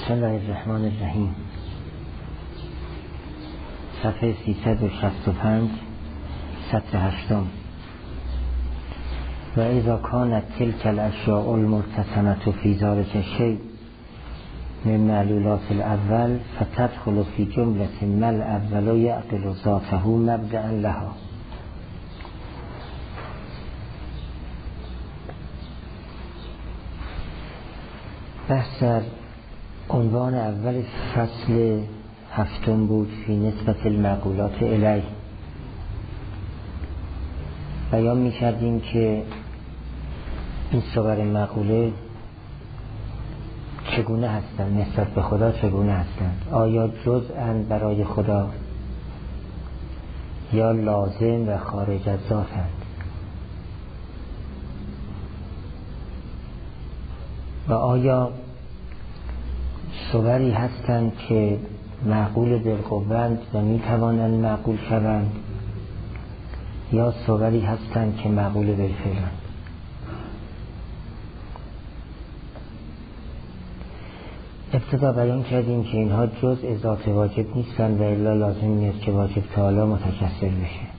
بسم الله الرحمن الرحیم. صفحه 365 سطر 8. و اذا کانت تلک الاشیاء المرتسمة فی ذلک الشیء من معلولات الاول فتدخل فی جملة ما الاول یعقل ذاته مبدأ لها. بحث در عنوان اول فصل 7 بود فی نسبت المعقولات الیه. بیان می کردیم که این صور معقوله چگونه هستند، نسبت به خدا چگونه هستند. آیا جزءاً برای خدا یا لازم و خارج از ذاتند. و آیا صوری هستند که معقول بالقوند و می توانند معقول شوند یا صوری هستند که معقول بالفعلند. ابتدا بیان کردیم که اینها جزء ذات واجب نیستند و الا لازم نیست که واجب تعالی متکثر بشه.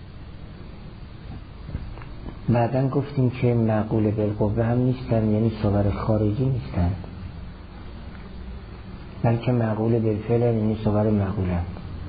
بعداً گفتیم که معقول بالقوه هم نیستند، یعنی صور خارجی نیستند، بلکه معقول بالفعل، یعنی صور معقولند.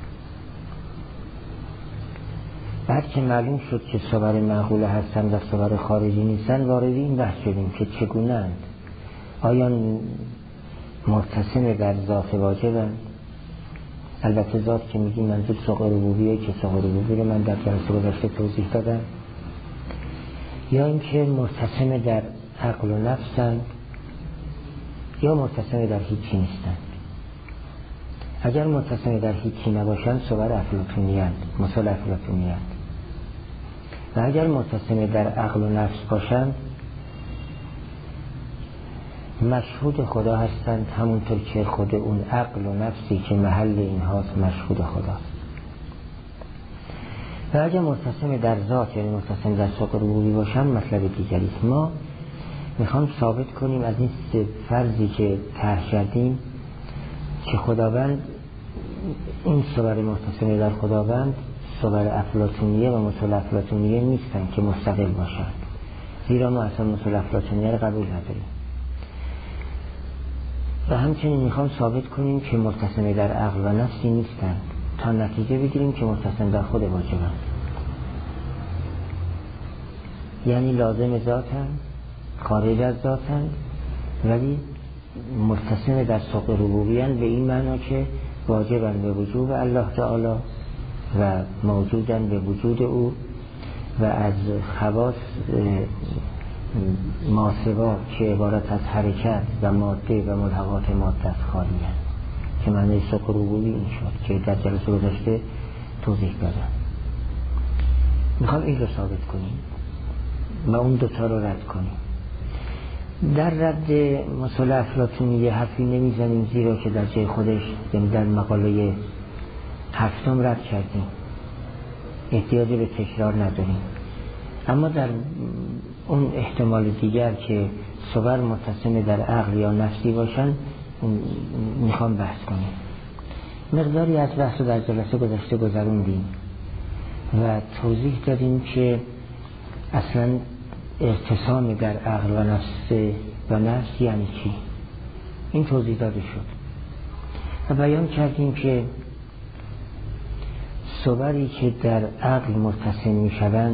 بعد که معلوم شد که صور معقوله هستند و صور خارجی نیستند، وارد این بحث شدیم که چگونه اند. آیا مرتسم در ذات واجبند؟ البته ذات که میگیم منظور سوق ربوبیه که سوق ربوبی رو من در جلسه گذشته توضیح دادم. یا اینکه مرتسم در عقل و نفسند یا مرتسم در هیچی نیستند. اگر مرتسم در هیچی نباشند صور افلاطونی‌اند، مثال افلاطونی‌اند. و اگر مرتسم در عقل و نفس باشند مشهود خدا هستند، همونطور که خود اون عقل و نفسی که محل اینهاست مشهود خداست. و اگر مرتسم در ذات یعنی مرتسم در سوق ربوبی باشند مطلب دیگری است. ما میخوام ثابت کنیم از این سه فرضی که طرح کردیم که خداوند این صور مرتسم در خداوند صور افلاطونیه و مثل افلاطونیه نیستن که مستقل باشند، زیرا ما اصلا مثل افلاطونیه رو قبول نداریم. و همچنین میخوام ثابت کنیم که مرتسم در عقل و نفسی نیستن تا نتیجه بگیریم که مرتسم در خود واجبند، یعنی لازم ذاتن، خارج از ذاتن، ولی مرتسم در سوق ربوبیان به این معنا که واجبن به وجود الله تعالی و موجودن به وجود او و از خواص ماسوا که عبارت از حرکت و ماده و ملحقات ماده است خالی هست، که معنی سوق ربوبی این شد که در جلسه گذشته توضیح دادم. میخوام این رو ثابت کنیم و اون دوتا رو رد کنیم. در رد مثال افلاطونیه حرفی نمیزنیم، زیرا که در جای خودش در مقاله 7 رد کردیم، احتیاجی به تکرار نداریم. اما در اون احتمال دیگر که صور متصم در عقل یا نفسی باشن میخوام بحث کنیم. مقداری از بحث رو در جلسه گذشته گذروندیم و توضیح دادیم که اصلا ارتسام در عقل و نفس یعنی چی. این توضیح داده شد و بیان کردیم که صوری که در عقل مرتسم می شوند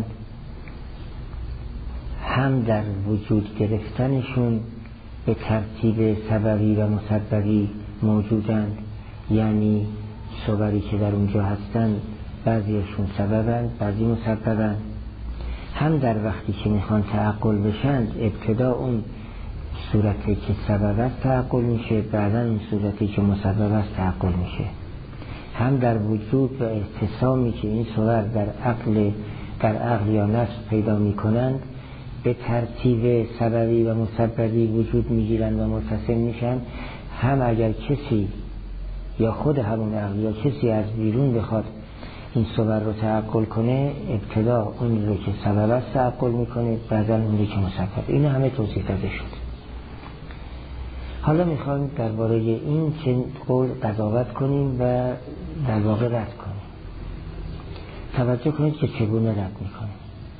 هم در وجود گرفتنشون به ترتیب سببی و مسببی موجودند، یعنی صوری که در اونجا هستند بعضیشون سببند بعضی مسببند. هم در وقتی که میخوان تعقل بشند ابتدا اون صورتی که سبب است تعقل میشه، بعدا اون صورتی که مسبب است تعقل میشه. هم در وجود و ارتسامی که این صور در عقل یا نفس پیدا میکنند به ترتیب سببی و مسببی وجود میگیرند و متصل میشن. هم اگر کسی یا خود همون عقل یا کسی از بیرون بخواد این صور رو تعقل کنه، ابتدا اون رو که سبب است تعقل میکنه، بعدا اون رو که مسبب. این همه توضیح داده شد. حالا میخوایم درباره این چه قول قضاوت کنیم و در واقع رد کنیم. توجه کنید که چگونه رد میکنیم.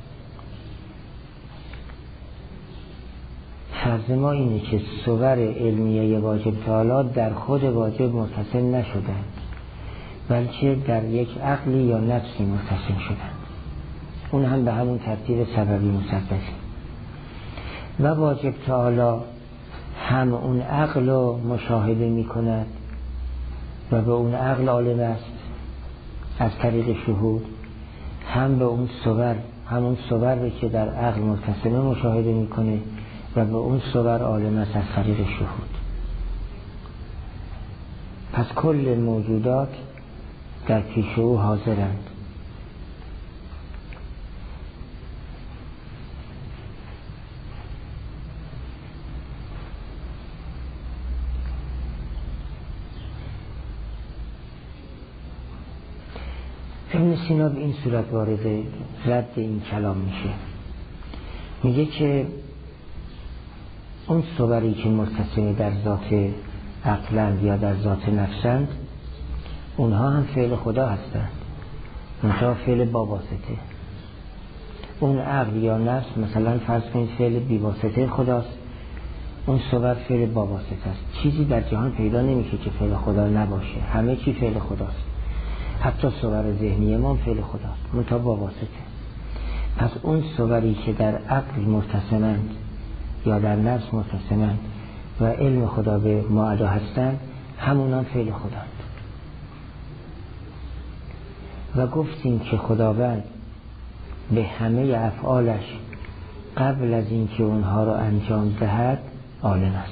فرض ما اینه که صور علمیه واجب تعالی در خود واجب متصل نشدند، بلکه در یک عقلی یا نفسی متصل شدند، اون هم به همون ترتیب سببی مسببی. و واجب تعالی هم اون عقل رو مشاهده می کند و به اون عقل عالم است از طریق شهود، هم به اون صور، همون صور که در عقل متصله مشاهده می کنه و به اون صور عالم است از طریق شهود. پس کل موجودات در پیش او حاضرند. ابن سینا به این صورت وارد رد این کلام میشه. میگه که اون صوری که متصل در ذات عقلند یا در ذات نفسند، اونها هم فعل خدا هستند، اونها فعل با واسطه. اون عقل یا نفس مثلا فرض کنید فعل بی واسطه خداست، اون صور فعل با واسطه است. چیزی در جهان پیدا نمیشه که فعل خدا نباشه، همه چی فعل خداست، حتی صور ذهنی ما فعل خداست منتها با واسطه. پس اون صوری که در عقل متصلند یا در نفس متصلند و علم خدا به ما ادا هستند، همونان فعل خداست. و گفتیم که خداوند به همه افعالش قبل از اینکه اونها رو انجام دهد عالم است.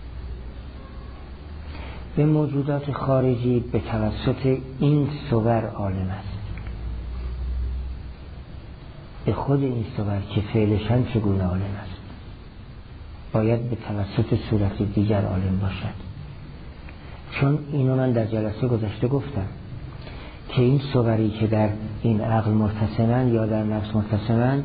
به موجودات خارجی به توسط این صور عالم است. به خود این صور که فعلشان چگونه عالم است، باید به توسط صورت دیگر عالم باشد. چون اینو من در جلسه گذشته گفتم که این صوری که در این عقل متصلند یا در نفس متصلند،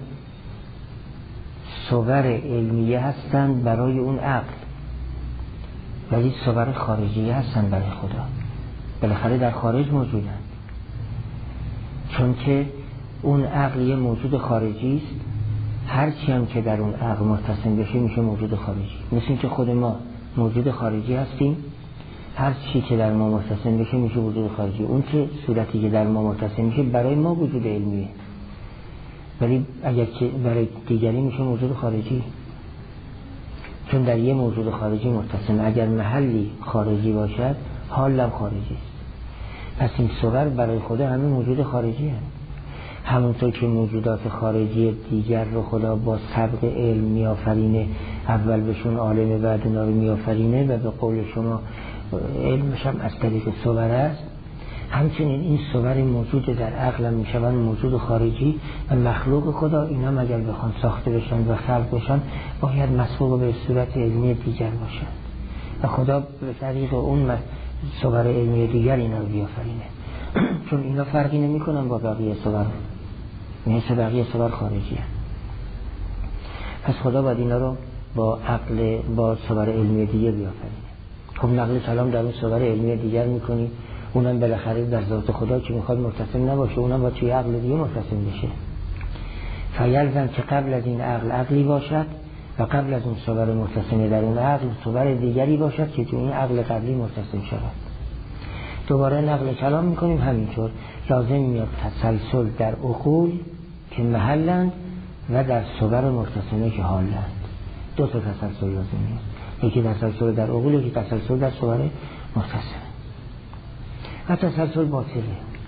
صور علمیه هستند برای اون عقل، ولی صور خارجی هستند برای خدا. بالاخره در خارج موجودند، چون که اون عقل یه موجود خارجی است. هرچی هم که در اون عقل متصل بشه میشه موجود خارجی. مثل اینکه خود ما موجود خارجی هستیم، هر چی که در ما متصل بشه میشه وجود خارجی. اون که صورتی که در ما متصل میشه برای ما وجود علمیه، ولی اگر که برای دیگری میشه موجود خارجی، چون در یه موجود خارجی متصل. اگر محلی خارجی باشد حالم خارجی است. پس این صور برای خدا همه موجود خارجی هست. همونطور که موجودات خارجی دیگر رو خدا با سبق علم میآفرینه، اول بهشون عالم بعد اونا رو میآفرینه و به قول شما علمش هم از طریق صور است، همچنین این صور موجود در عقل هم میشوند موجود خارجی و مخلوق خدا. اینا مگر بخوان ساخته بشن و خلق بشن باید مسبوق به صورت علمی دیگر باشن و خدا به طریق اون صور علمی دیگر اینا رو بیافرینه. چون اینا فرقی نمی کنن با بقیه صور، مثل بقیه صور خارجی هست. پس خدا باید اینا رو با عقل، با صور علمی دیگه بیافرینه. خب نقل کلام در اون صور علمی دیگر میکنی، اونم بالاخره در ذات خدا که میخواد متصل نباشه، اونم با توی عقل دیگه متصل بشه. فیلزم که قبل از این عقل عقلی باشد و قبل از اون صور متصل در اون عقل صور دیگری باشد که توی این عقل قبلی متصل شود. دوباره نقل کلام میکنیم همینطور. لازم میاد تسلسل در عقول که محلند و در صور متصله که حالند. دو تا تسلسل لازم میاد، یکی تسلسل در عقول، یکی تسلسل در صور متصله. و تسلسل باطله.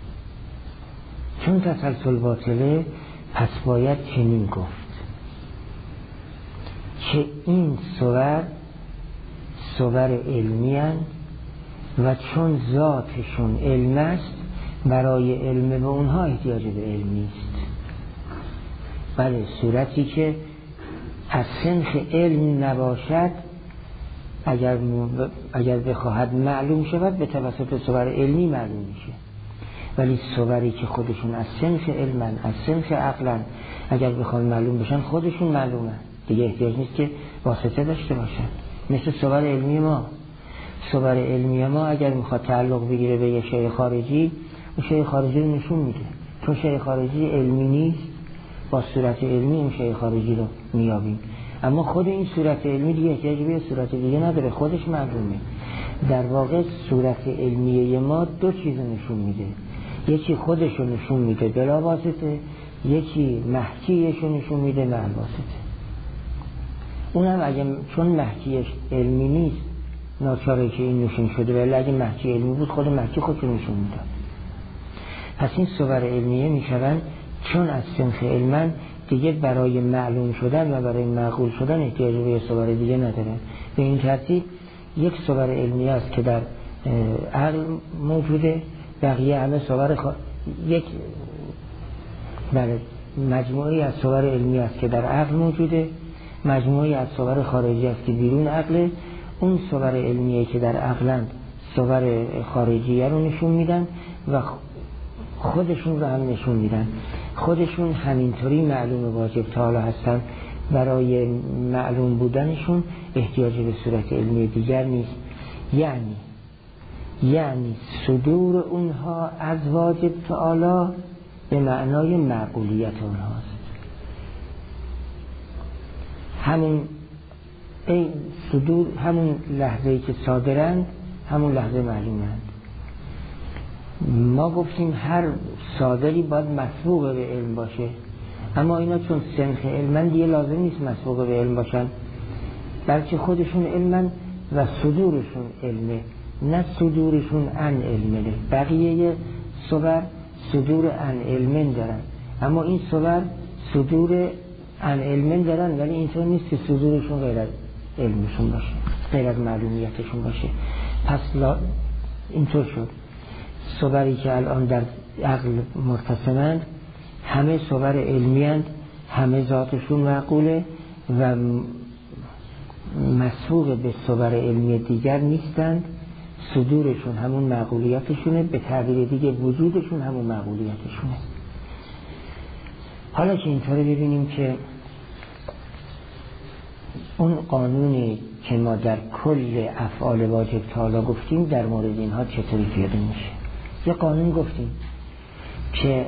چون تسلسل باطله پس باید چنین گفت که این صور علمی هستند و چون ذاتشون علم است برای علم به اونها احتیاج به علم نیست. بله، صورتی که از سنخ علم نباشد اگر بخواهد معلوم شود به توسط صور علمی معلوم میشه، ولی صوری که خودشون از سنخ علمن، از سنخ عقلن، اگر بخوان معلوم بشن خودشون معلومن، دیگه احتیاج نیست که واسطه داشته باشن. مثل صور علمی ما. صور علمی ما اگر میخواد تعلق بگیره به یه شیء خارجی، اون شیء خارجی رو نشون میده. چون شیء خارجی علمی نیست، با صورت علمی اون شیء خارجی رو میابیم. اما خود این صورت علمی دیگه احتیاج به صورت دیگه نداره، خودش معلومه. در واقع صورت علمیه ما دو چیز نشون میده، یکی خودش رو نشون میده بلا واسطه، یکی محکیش رو نشون میده مع واسطه. اونم اگه چون محکیش علمی نیست ناچاره که این نشون شده، ولی اگه محکی علمی بود خود محکی خودش رو نشون میداد. پس این صور علمیه میشوند چون از سنخ علمن دیگه برای معلوم شدن و برای معقول شدن احتیاج به صور دیگه نداره. به این ترتیب یک صور علمی است که در عقل موجوده، بقیه همه صور یک مجموعی از صور علمی است که در عقل موجوده، مجموعی از صور خارجی است که بیرون عقله. اون صور علمیه که در عقلند صور خارجیه رو نشون میدن و خودشون رو هم نشون میدن. خودشون همینطوری معلوم واجب تعالی هستن، برای معلوم بودنشون احتیاج به صورت علمی دیگر نیست. یعنی صدور اونها از واجب تعالی به معنای معقولیت اونهاست. همون لحظه‌ای که صادرند همون لحظه معلومند. ما گفتیم هر صادری باید مسبوق به علم باشه، اما اینا چون سنخ علمن دیگه لازم نیست مسبوق به علم باشن، بلکه خودشون علمن و صدورشون علمه، نه صدورشون عن علمه. بقیه صور صدور عن علمن دارن، اما این صور صدور عن علمن دارن، ولی اینطور نیست که صدورشون غیر از علمشون باشه، غیر از معلومیتشون باشه. پس اینطور شد صوری که الان در عقل مرتسمند همه صور علمی هستند، همه ذاتشون معقوله و مسبوق به صور علمی دیگر نیستند. صدورشون همون معقولیتشونه، به تعبیر دیگه وجودشون همون معقولیتشونه. حالا که اینطوری ببینیم که اون قانونی که ما در کل افعال واجب تعالی گفتیم در مورد اینها چطوری پیاده میشه. یه قانون گفتیم که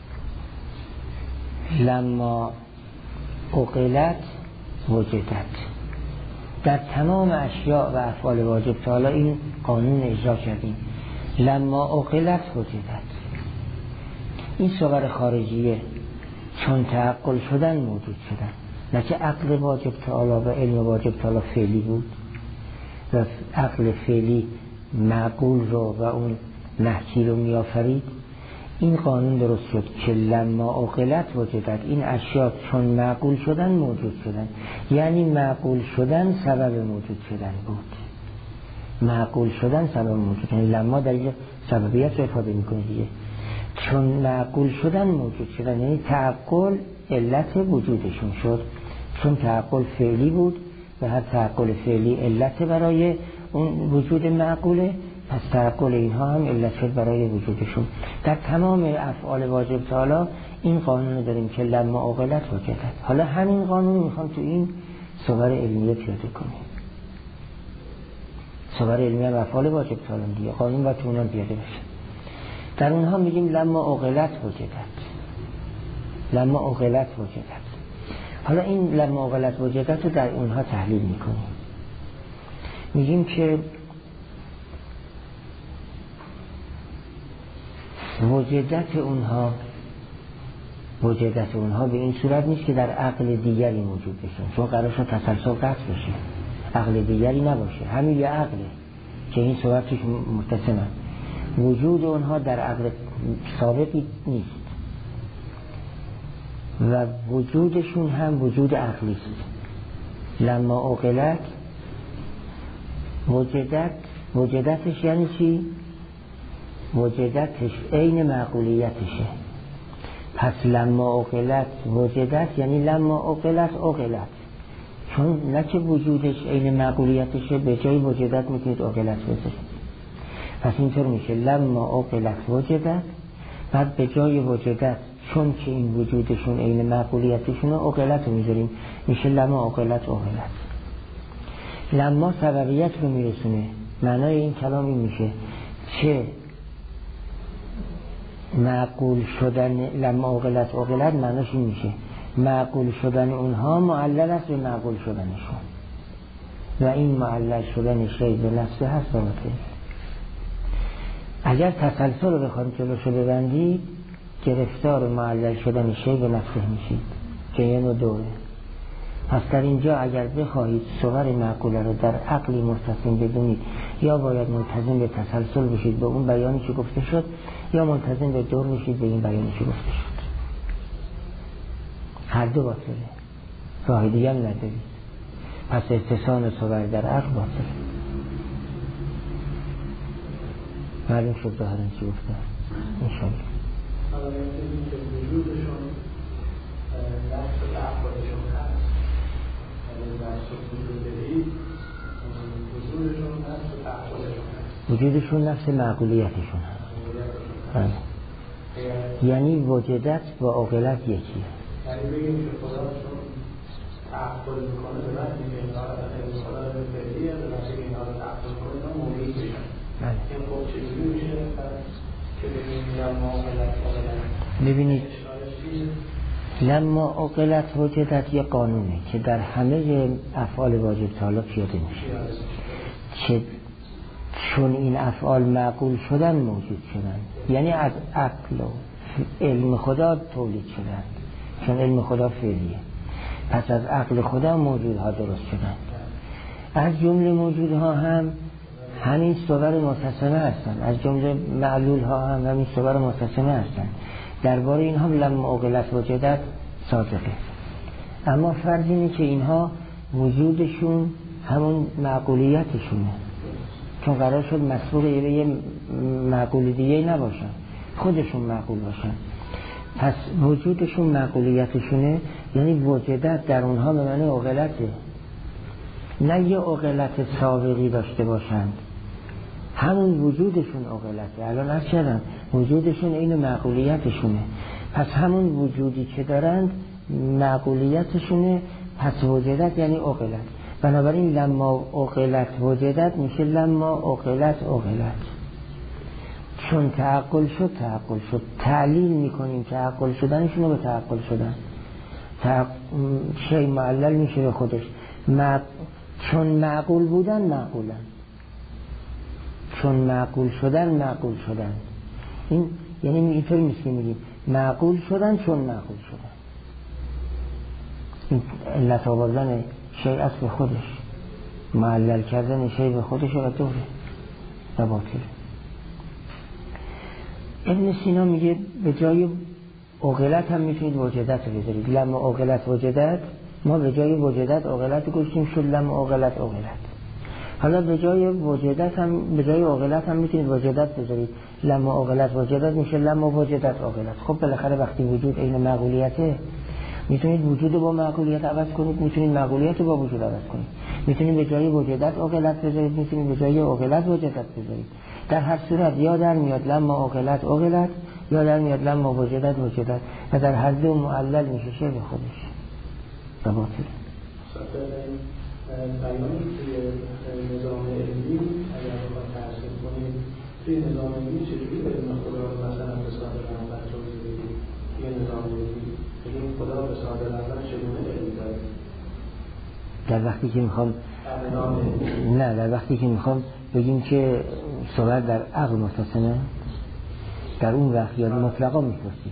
لما عقلت وجدت، در تمام اشیاء و افعال واجب تعالی این قانون اجرا کردیم. لما عقلت وجدت، این صور خارجیه چون تعقل شدن موجود شدن، نه که عقل واجب تعالی و علم واجب تعالی فعلی بود و عقل فعلی معقول رو و اون محکی رو میآفرید. این قانون درست شد که لما عقلت وجدت، این اشیاء چون معقول شدن موجود شدن، یعنی معقول شدن سبب موجود شدن بود. معقول شدن سبب موجود شدن، لما در یه سببیت رو افاده میکنه دیگه. چون معقول شدن موجود شدن، یعنی تعقل علت وجودشون شد. چون تعقل فعلی بود و هر تعقل فعلی علت برای اون وجود معقوله، پس تعقل اینها هم علت شد برای وجودشون. در تمام افعال واجب تعالی این قانون داریم که لما عقلت وجدت. حالا همین قانون میخوام تو این صور علمیه پیاده کنیم. صور علمیه و افعال واجب تعالی دیگه قانون و تو اونم پیاده بشه. در اونها میگیم لما عقلت وجدت، لما عقلت وجدت. حالا این لما عقلت وجدت رو در اونها تحلیل میکنیم. میگیم که وجدت اونها به این صورت نیست که در عقل دیگری موجود بشه، چون قرار شد تسلسل قطع بشه، عقل دیگری نباشه، همین یه عقله که این صورت توش متصمه. وجود اونها در عقل ثابتی نیست و وجودشون هم وجود عقلی است. لما عقلت وجدتش یعنی چی؟ وجدتش عین معقولیتشه. پس لما عقلت وجدت یعنی لما عقلت، چون نه که وجودش عین معقولیتشه، به جای وجدت میتونید عقلت بذارید. پس اینطور میشه لما عقلت وجدت، بعد به جای وجدت چون که این وجودشون عین معقولیتشونه عقلت رو میذاریم، میشه لما عقلت. لما سببیت رو میرسونه. معنای این کلام این میشه چه معقول شدن لما عقلت معناش این میشه معقول شدن اونها معلل است به معقول شدنشون و این معلل شدن شی به نفسه هست باطل. اگر تسلسل رو بخواید جلوشو ببندید گرفتار معلل شدن شی به نفسه میشید که یه نوع دوره. پس در اینجا اگر بخواهید صور معقوله رو در عقلی مستقیم بدونید یا باید ملتزم به تسلسل بشید به اون بیانی که گفته شد یا ملتزم به دور بشید به این بیانی که گفته شد. هر دو باطله، راه دیگه هم ندارید. پس اتصال صور در عقل باطله. معلوم شد ظاهراً چی گفته انشاءالله. حالا می‌بینید که وجودشون دست و تعقلشون هست. دست و وجودی وجودشون نفس و تعقلشون هست. وجودشون نفس معقولیتشون هست. یعنی وجودت با عقلت یکیه. یعنی بگیم که خداشون تعقل میکنه به وقتی که اینها رو خدا رو فعلیه به وقتی که اینها رو تعقل کنه اینا موقعی بشن. این خب چجوری میشه که ببینیم لما عقلت ببینید لما عقلت وجودت یه قانونه که در همه افعال واجب تعالی پیاده میشه که چون این افعال معقول شدن موجود شدن، یعنی از عقل و علم خدا تولید شدن، چون علم خدا فعلیه. پس از عقل خدا موجودها درست شدن. از جمله موجودها هم همین صور متصمه هستن، از جمله معلول ها هم همین صور متصمه هستن. درباره اینها لما عقلت وجودت صادقه. اما فرض اینه که اینها وجودشون همون معقولیتشونه، چون قرار شد مسبوق به یه معقول دیگه نباشن، خودشون معقول باشن. پس وجودشون معقولیتشونه، یعنی وجودت در اونها به معنی عقلته، نه یه عقلت سابقی داشته باشند، همون وجودشون عقلته. الان عرض کردم وجودشون این معقولیتشونه، پس همون وجودی که دارند معقولیتشونه، پس وجودت یعنی عقلت. بنابراین لما عقلت وجودت میشه لما عقلت عقلت. چون تعقل شد تعلیل میکنیم تعقل شدنشون رو به تعقل شدن. شی معلل میشه به خودش. چون معقول بودن معقولن، چون معقول شدن معقول شدن. این یعنی اینطور نیست که میگیم معقول شدن چون معقول شدن. این علت آوردن شی اصل به خودش، معلل کردن شی به خودش و دوره و باطل. ابن سینا میگه به جای عقلت هم میتونید وجودت رو بذارید. لما عقلت وجودت، ما به جای وجودت عقلت گوشتیم شد لما عقلت عقلت. حالا به جای وجودت هم، به جای عقلت هم میتونید وجودت بذارید. لما عقلت وجودت میشه لما وجودت عقلت. خب بالاخره وقتی وجود عین معقولیته، میتونید وجود با معقولیت عوض کنید، میتونید معقولیت با وجود عوض کنید. میتونید به جای وجودت عقلت بذارید، میتونید به جای عقلت وجودت بذارید. در هر صورت یا در میاد لما عقلت عقلت یا در میاد لما وجودت وجودت و در هر دو معلل میشه شی به خودش و باطل. بیانی توی نظام علمی اگر بخواد تحصیل کنید توی نظام علمی چجوری علم خدا رو مثلا به صادر اول توضیح بدید؟ توی نظام علمی بگیم خدا به صادر اول چگونه علمی داره؟ در وقتی که میخوام نه در وقتی که میخوام بگیم که صور در عقل متصمه، در اون وقت یا مطلقا میپرسیم.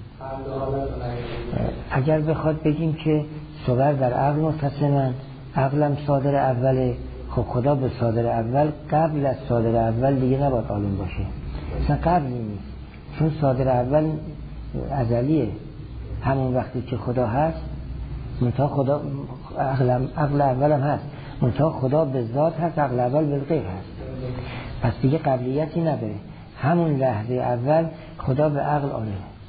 اگر بخواد بگیم که صور در عقل متصمه، عقلم صادر اوله، خب خدا به صادر اول قبل از صادر اول دیگه نباید عالم باشه، اصلا قبل نیست، چون صادر اول ازلیه. همون وقتی که خدا هست منتها خدا عقل اول هم هست، منتها خدا به ذات هست، عقل اول به غیر هست، پس دیگه قبلیتی نداره. همون لحظه اول خدا به عقل عالمه،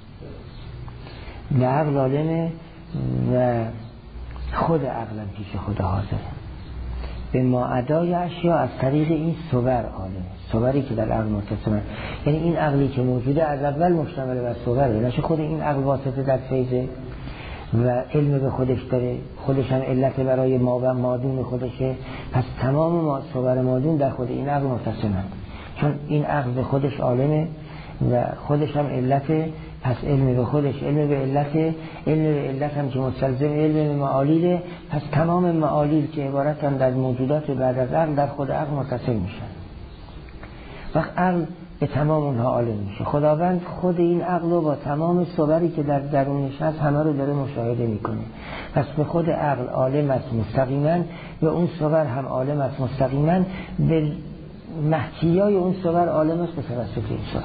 به عقل عالمه و خود عقلم پیش خدا حاضره. به ما ادای اشیا از طریق این صور عالمه، صوری که در عقل متصمه، یعنی این عقلی که موجوده از اول مشتمل بر صوره، نشه خود این عقل واسطه در فیضه و علم به خودش داره، خودش هم علت برای ما و مادون خودشه. پس تمام صور مادون در خود این عقل متصلند، چون این عقل به خودش عالمه و خودش هم علته. پس علم به خودش علم به علته، علم به علت هم که مستلزم علم به معالیله. پس تمام معالیل که عبارتن در موجودات بعد از عقل در خود عقل متصل میشن. وقت عقل به تمام اونها عالم میشه. خداوند خود این عقل رو با تمام صوری که در درونش هست همه رو داره مشاهده میکنه. پس به خود عقل عالم است مستقیما، به اون صور هم عالم است مستقیما، به محکیای اون صور عالم است به توسط این صور.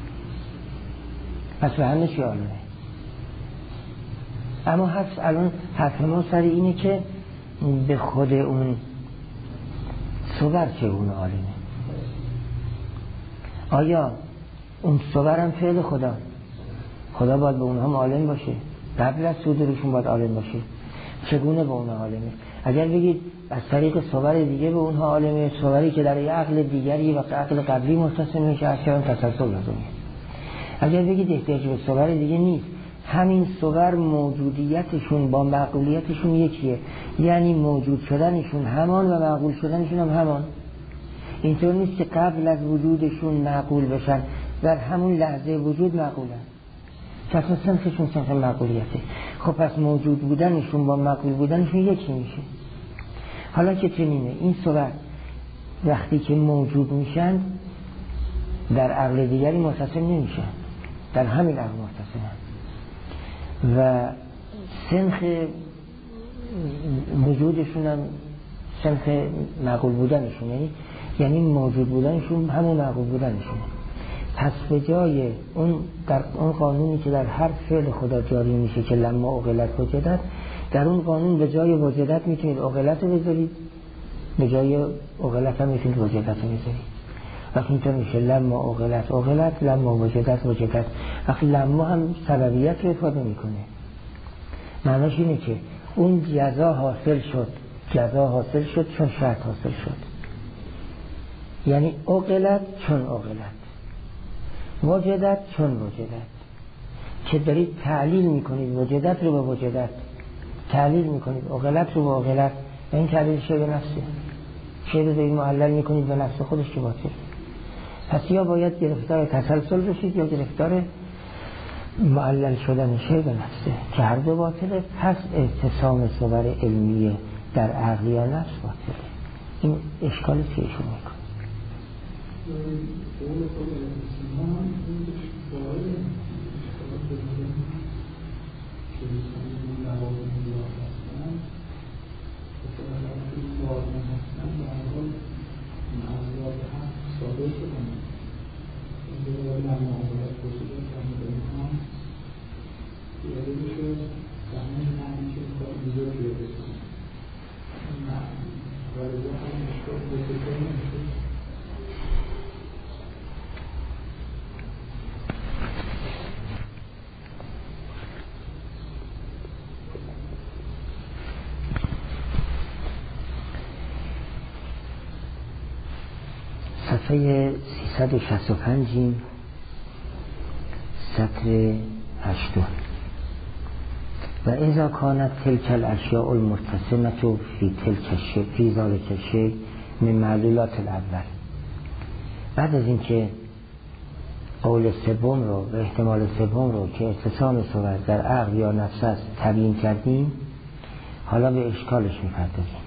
پس به همه چی عالمه. اما الان حرف ما سر اینه که به خود اون صور چگونه عالمه. آیا اون صور هم فعل خدا باید به اونها عالم باشه؟ قبل از صدورشون باید عالم باشه؟ چگونه به اونها عالمه؟ اگر بگید از طریق صور دیگه به اونها عالمه، صوری که در یه عقل دیگری و عقل قبلی متصل میشه، اصلا تسلسل لازمه. اگر بگید احتیاج به صور دیگه نیست، همین صور موجودیتشون با معقولیتشون یکیه، یعنی موجود شدنشون همان و معقول شدنشون هم همان. اینطور نیست که قبل از وجودشون معقول بشن، در همون لحظه وجود معقولن. که اصلا سنخشون سنخ معقولیته. خب پس موجود بودنشون با معقول بودنشون یکی میشه. حالا که چنینه این صور وقتی که موجود میشن در عقل دیگری متصل نمیشن، در همین عقل متصلن و سنخ وجودشون هم سنخ معقول بودنشون، یعنی موجود بودنشون همون معقول بودنشون. پس به جای اون در اون قانونی که در هر فعل خدا جاری میشه که لما عقلت وجدت، در اون قانون به جای وجدت میتونید عقلت رو بذارید، به جای عقلت هم میتونید وجدت رو بذارید. وقتی اینطور میشه لما عقلت، لما وجدت. وقتی لما هم سببیت رو افاده میکنه، معناش اینه که اون جزا حاصل شد چون شرط حاصل شد. یعنی عقلت چون عقلت، وجدت چون وجدت. که دارید تعلیل میکنید وجدت رو به وجدت، تعلیل میکنید عقلت رو به عقلت، و این تعلیل شده به نفسه. شده دارید معلل میکنید به نفس خودش که باطل. پس یا باید گرفتار تسلسل بشید یا گرفتار معلل شدن شده به نفسه که هر دو باطله. پس اتصام صور علمیه در عقل یا نفس باطله. این اشکال سیشون میکنه. صفحه 365 سطر 8. و اذا کانت تلک الاشیاء المتصمة فی ذلک الشیء من معلولات الاول. بعد از اینکه قول سوم رو و احتمال سوم رو که اتصام صور در عقل یا نفس است تبیین کردیم، حالا به اشکالش می‌پردازیم.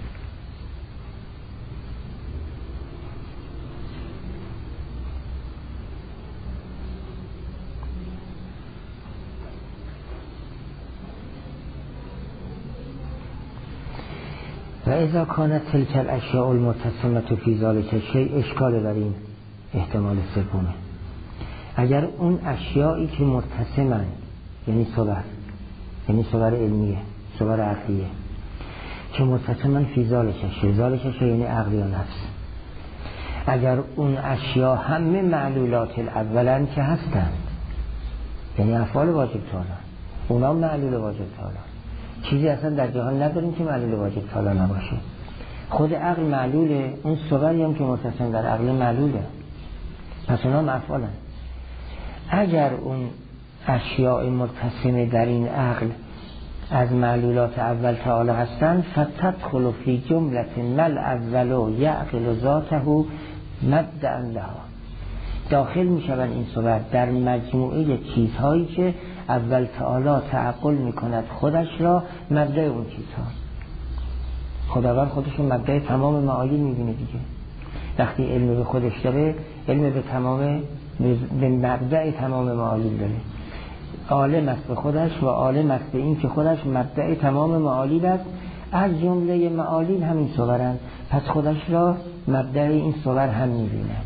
و اذا کانت تلک الاشیاء المتصمة فی ذلک الشیء، اشکال در این احتمال سومه. اگر اون اشیایی که متصمن، یعنی صور علمیه، صور عقلیه که متصمن فی ذلک الشیء یعنی عقل یا نفس، اگر اون اشیا همه معلولات الاولن که هستند، یعنی افعال واجب تعالی، اونا معلول واجب تعالی، چیزی اصلا در جهان نداریم که معلول واجب تعالی نباشه. خود عقل معلوله، اون صوری هم که متصل در عقل معلوله، پس اونا افعالن. اگر اون اشیاء متصمه در این عقل از معلولات اول تعالی هستند، فتدخل فی جملة مل اول یعقل ذاته مبدأ لها، داخل می شوند این صورت در مجموعه چیزهایی که اول تعالی تعقل می کند خودش را مبدأ اون چیزها. خداوند خودش رو مبدأ تمام معالی می بینه دیگه. وقتی علم به خودش داره، علم به مبدأ تمام معالی داره. عالم است به خودش و عالم است به این که خودش مبدأ تمام معالی است. از جمله معالی همین صورند، پس خودش را مبدأ این صور هم می بیند.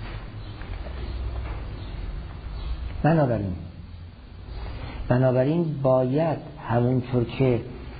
بنابراین باید همونطور که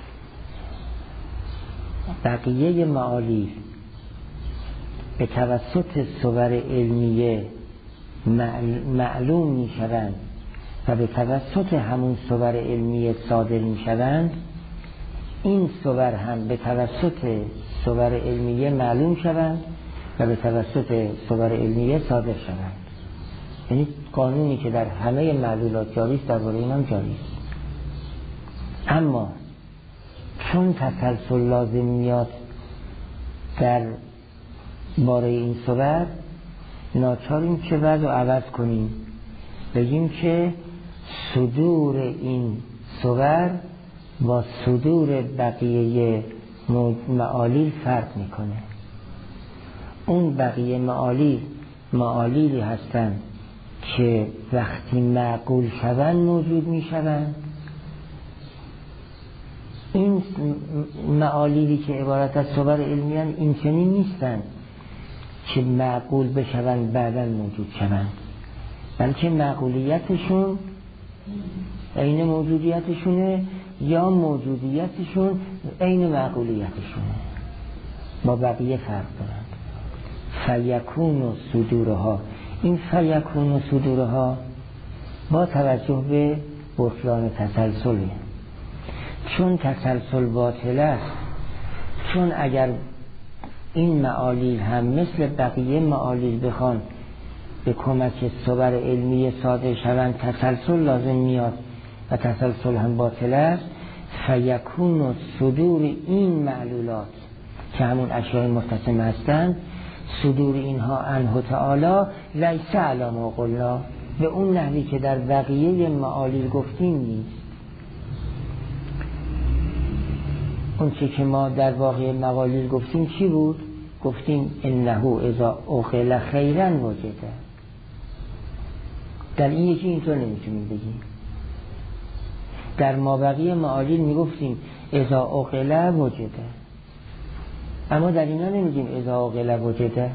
بقیه معالی به توسط صور علمیه معلوم می شوند و به توسط همون صور علمیه صادر می شوند، این صور هم به توسط صور علمیه معلوم شوند و به توسط صور علمیه صادر شوند. یعنی قانونی که در همه معلولات جاری است درباره این هم جاری است. اما چون تسلسل لازم میاد در باره این صور، ناچاریم که بعد رو عوض کنیم، بگیم که صدور این صور با صدور بقیه معالیل فرق میکنه. اون بقیه معالیلی هستند که وقتی معقول شوند موجود میشوند. این معالیلی که عبارت از صور علمی هستند این چنین نیستند که معقول بشوند بعداً موجود شوند، بلکه معقولیتشون عین موجودیتشونه یا موجودیتشون عین معقولیتشونه، با بقیه فرق دارند. فیکون و صدورها، این فیکون و صدورها با توجه به بطلان تسلسله، چون تسلسل باطل است. چون اگر این معالیل هم مثل بقیه معالیل بخوان به کمک صور علمی صادر شوند، تسلسل لازم میاد و تسلسل هم باطل است. فیکون و صدور این معلولات که همون اشیاء متصم هستند، صدور اینها عنه تعالی لیس علی ما قلنا، به اون نحوی که در بقیه معالیل گفتیم نیست. اون چه که ما در واقع مقالیل گفتیم چی بود؟ گفتیم انه اذا اقل خیرا وجده. در این یکی اینطور نمیتونیم بگیم. در مابقی معالیل میگفتیم اذا اقل وجده، اما در اینا نمیگیم اذا اقل وجده،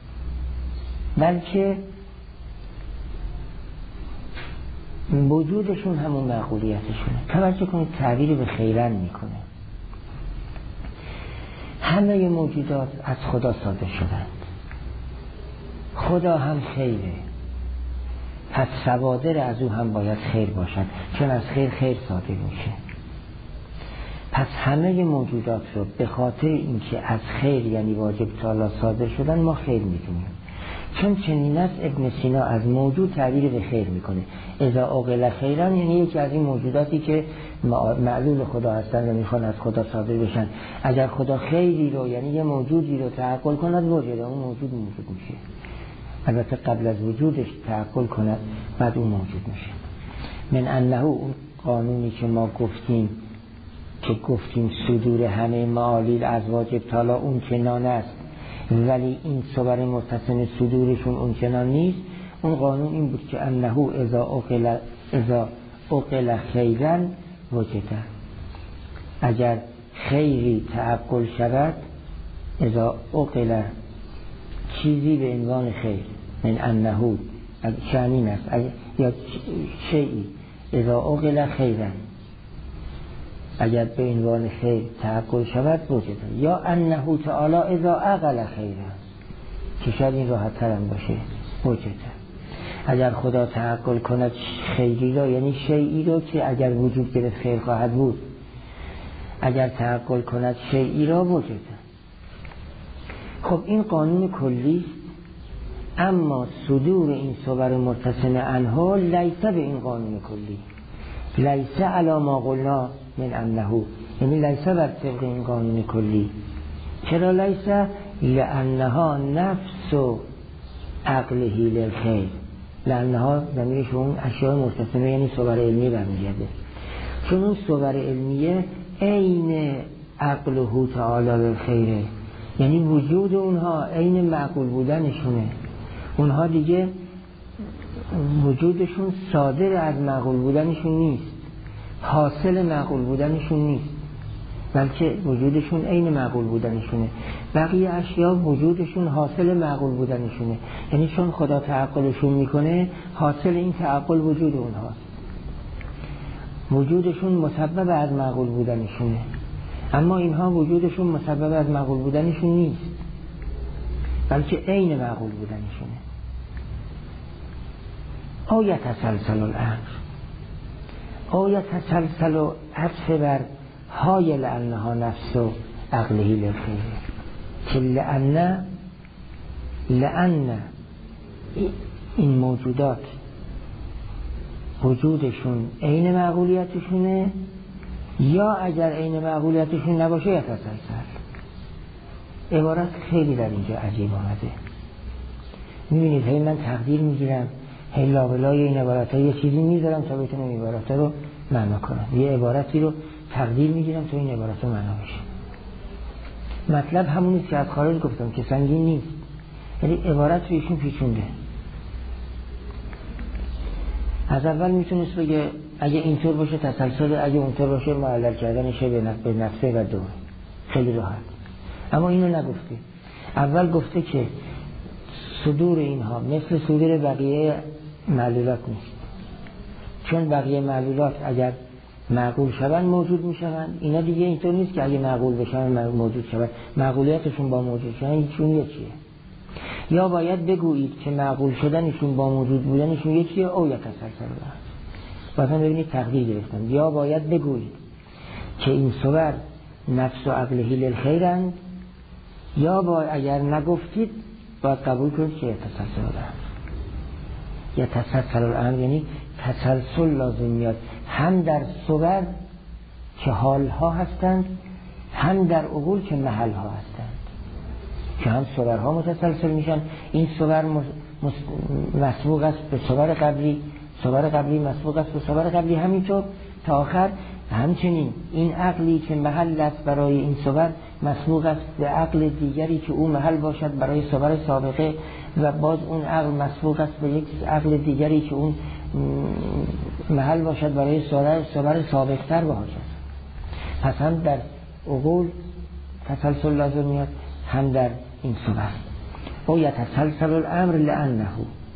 بلکه وجودشون همون معقولیتشونه. توجه کنید تعبیر به خیرن میکنه. همه موجودات از خدا صادر شدند، خدا هم خیره، پس صادر از او هم باید خیر باشد، چون از خیر صادر میشه. پس همه موجودات رو به خاطر اینکه از خیر یعنی واجب تعالی صادر شدن ما خیر میدونیم. چون چنین است ابن سینا از موجود تعبیر به خیر میکنه. اذا اقل خیرن یعنی یکی از این موجوداتی که معلول خدا هستن و میخوان از خدا صادر بشن. اگر خدا خیری رو یعنی یه موجودی رو تعقل کند وجده، اون موجود میشه. البته قبل از وجودش تعقل کند بعد اون موجود میشه. من انه اون قانونی که ما گفتیم صدور همه معالیل از واجب تعالی اون چنان است، ولی این صور متصم صدورشون اون چنان نیست. اون قانون این بود که انه اذا اقل خیرن وجده، اگر خیری تعقل شود، اذا اقل چیزی به عنوان خیر، من انه شامین است، یا شیئی اذا اقل خیرن، اگر به عنوان خیر تعقل شود وجده، یا انه تعالی اذا اقل خیرن، که شاید این راحت ترم باشه، وجده. اگر خدا تعقل کند خیری را یعنی شیئی را که اگر وجود گرفت خیر خواهد بود، اگر تعقل کند شیئی را وجده. خب این قانون کلی، اما صدور این صور متصم عنه لیس به این قانون کلی. لیس علی ما قلنا من انه، یعنی لیس بر طبق این قانون کلی. چرا لیس؟ لانها نفس و عقله للخیر، لانها ضمیرش اون اشیاء متصمه یعنی صور علمی برمیگرده، چون اون صور علمیه عین عقله تعالی للخیره، یعنی وجود اونها عین معقول بودنشونه. اونها دیگه وجودشون صادر از معقول بودنشون نیست، حاصل معقول بودنشون نیست، بلکه وجودشون عین معقول بودنشونه. بقیه اشیاء وجودشون حاصل معقول بودنشونه، یعنی چون خدا تعقلشون میکنه حاصل این تعقل وجود اونهاست. وجودشون مسبب از معقول بودنشونه، اما اینها وجودشون مسبب از معقول بودنشون نیست، بلکه عین معقول بودنشونه. او یتسلسل الامر، او یتسلسل عطف بر های لانها نفس و عقله للخیر، که لأن این موجودات وجودشون عین معقولیتشونه، یا اگر عین معقولیتشون نباشه یتسلسل. عبارت خیلی در اینجا عجیب آمده. میبینید هی من تقدیر میگیرم، هی لابلای این عبارت ها یه چیزی میذارم تا بتونم این عبارت ها رو معنا کنم، یه عبارتی رو تقدیر میگیرم تا این عبارت رو معنا بشه. مطلب همونیست که از خارج گفتم که سنگین نیست، یعنی عبارت رو ایشون پیچونده. از اول میتونست بگه اگه اینطور باشه تسلسل، اگه اونطور باشه معلل کردنشه به نفسه و دوره، خیلی راحت. اما اینو نگفته. اول گفته که صدور اینها مثل صدور بقیه معلولات نیست، چون بقیه معلولات اگر معقول شوند موجود میشوند، اینا دیگه اینطور نیست که اگه معقول بشن موجود شوند، معقولیتشون با موجود شدن هیچون یکیه. یا باید بگویید که معقول شدنشون با موجود بودنشون یکیه، او یتسلسل مثلا ببینید تقدیر گرفتم، یا باید بگویید که این صور نفس و عقله للخیرند، یا اگر نگفتید باید قبول کنید که یتسلسل الامر. یتسلسل الامر یعنی تسلسل لازم میاد، هم در صور که حالها هستند، هم در عقول که محلها هستند، که هم صورها متسلسل میشن. این صور مسبوق است به صور قبلی، صور قبلی مسبوق است به صور قبلی، همینطور تا آخر. همچنین این عقلی که محل است برای این صور مسبوق است به عقل دیگری که او محل باشد برای صور سابقه، و باز اون عقل مسبوق است به یک عقل دیگری که اون محل باشد برای صور سابقتر باشد. پس هم در عقول تسلسل لازم میاد، هم در این صور. او یتسلسل الامر لانه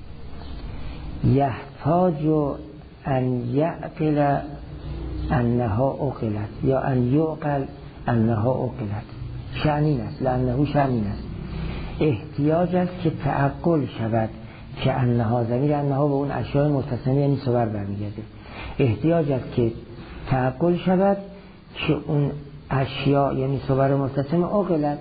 یحتاج ان یعقل انها عقلت، یا ان یعقل انها عقلت. شأنین است، لانه شأنین است، احتیاج است که تعقل شود که انها، ضمیر انها به اون اشیاء متصمه یعنی صور برمیگرده. احتیاج است که تعقل شود که اون اشیاء یعنی صور متصمه عقلت،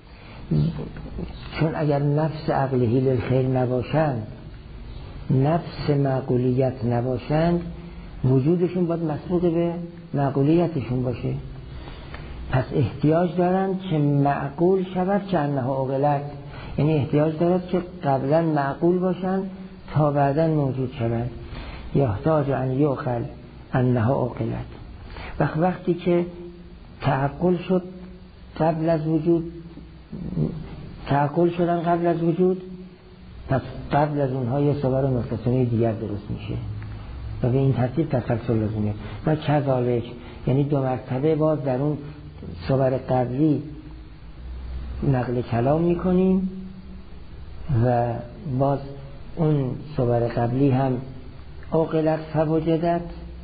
چون اگر نفس عقله للخیر نباشند، نفس معقولیت نباشند، وجودشون باید مسبوق به معقولیتشون باشه. پس احتیاج دارند که معقول شود که انها عقلت، یعنی احتیاج دارد که قبلا معقول باشند تا بعدا موجود شوند. یحتاج ان یعقل انها عقلت. وقتی که تعقل شد قبل از وجود، تعقل شدن قبل از وجود، پس قبل از اونها یه صور متصمه دیگر درست میشه و به این ترتیب تسلسل لازمه. و کذالک یعنی دو مرتبه باز در اون صور قبلی نقل کلام میکنیم و باز اون صور قبلی هم عقلت فوجدت،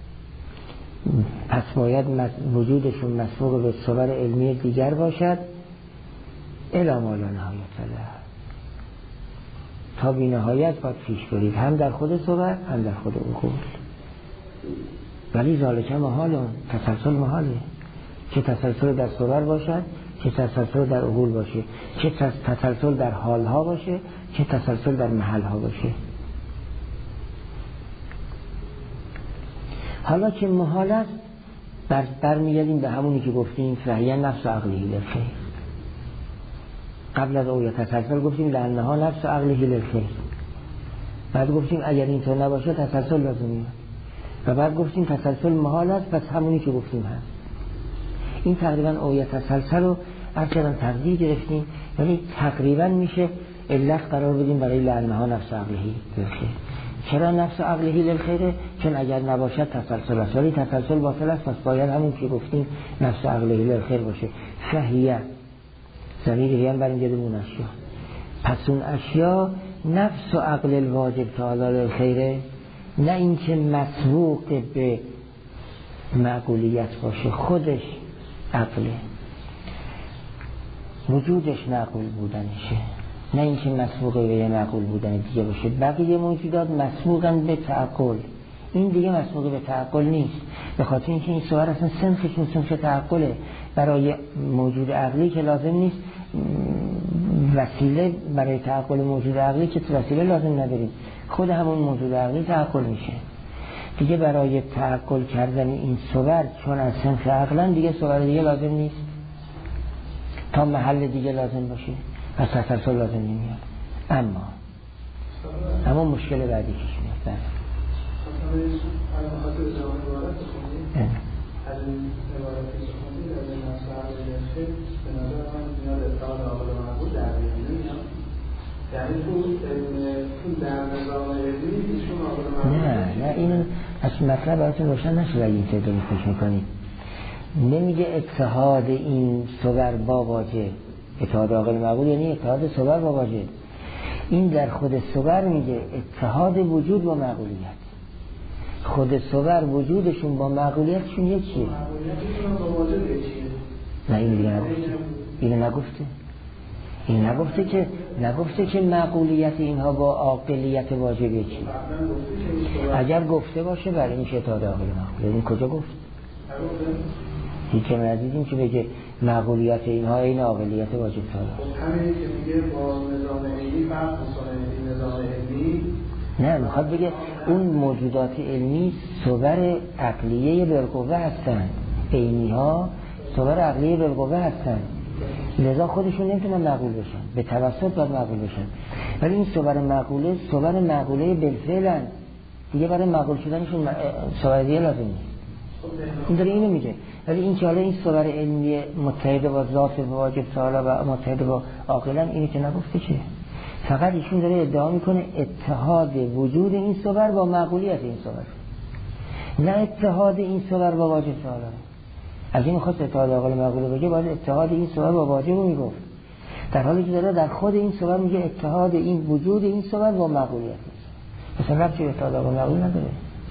پس باید وجودشون مسبوق به صور علمی دیگر باشد. الی ما لا نهایت له، تا بی نهایت باید پیش برید، هم در خود صور هم در خود عقول. ولی ذالک محالون، تسلسل محاله، چه تسلسل در صور باشد، چه تسلسل در عقول باشه، چه تسلسل در حالها باشه، چه تسلسل در محلها باشه. حالا که محال است برمیگردیم به همونی که گفتیم فهیه نفس و عقله للخیر. قبل از اویت تسلسل گفتیم لانها نفس و عقله للخیر، بعد گفتیم اگر اینطور نباشه تسلسل لازمیه، و بعد گفتیم تسلسل محال است، پس همونی که گفتیم هست. این تقریبا اویت تسلسل رو اصلا تقدیر گرفتیم، یعنی تقریبا میشه علت قرار بدیم برای لانها نفس و عقله للخیر. چرا نفس و عقله للخیره؟ چون اگر نباشد تسلسل است، ولی تسلسل باطل است، پس باید همون که گفتیم نفس و عقله للخیر باشه. فهیه ضمیر هم برمیگرده اون اشیا، پس اون اشیا نفس و عقل الواجب تعالی للخیره، نه اینکه مسبوق به معقولیت باشه، خودش عقله، وجودش معقول بودنشه، نه اینکه مسبوق به معقول بودن دیگه باشه. بقیه موجودات مسبوقن به تعقل، این دیگه مسبوق به تعقل نیست، به خاطر اینکه این صور اصلا سنخشون سنخ تعقله. برای موجود عقلی که لازم نیست وسیله، برای تعقل موجود عقلی که وسیله لازم نداریم، خود همون موجود عقلی تعقل میشه دیگه. برای تعقل کردن این صور چون از سنخ عقلن دیگه صور دیگه لازم نیست تا محل دیگه لازم باشه، پس تسلسل لازم نمیاد. اما مشکل بعدی پیش میاد. از این عبارتی که خوندید از این مسئله خیلی به نظر من میاد اتحاد عاقل و معقول در بیان نمیاد، یعنی تو در نظام علمی ایشون عاقل و معقول نه این از مطلب براتون روشن نشده اگه این تعداد فکر میکنید. نمیگه اتحاد این صور با واجب، اتحاد عاقل و معقول یعنی اتحاد صور با واجب. این در خود صور میگه اتحاد وجود با معقولیت، خود صور وجودشون با معقولیتشون یکیه. نه این دیگه نگفته، این نگفته که معقولیت اینها با عاقلیت واجب یکیه. اگر گفته باشه برای میشه اتحاد عاقل معقول. این کجا گفت؟ هیچ که ندیدیم که بگه معقولیت اینها این عاقلیت واجب تعالی. همین که میگه با نظام علمی فرق می‌کنه این نظام علمی. نه میخواد بگه اون موجودات علمی صور عقلیه بالقوه هستن، عینی ها صور عقلیه بالقوه هستن، لذا خودشون نمیتونن معقول بشن، به توسط باید معقول بشن. ولی این صور معقوله بالفعلن دیگه، برای معقول شدنشون صور دیگه لازم نیست. این داره اینو میگه. ولی این که حالا این صور علمی متحد با ذات واجب تعالی و متحد با عاقلن، اینی که نگفته چیه؟ فقط ایشون داره ادعا میکنه اتحاد وجود این صور با معقولیت این صور، نه اتحاد این صور با واجب تعالی. از این خواست اتحاد عاقل معقول بگه باید اتحاد این صور با واجب رو میگفت، در حالی که داره در خود این صور میگه اتحاد این وجود این صور با معقولیت. مثلا ربطی به اتحاد عاقل معقول نداره.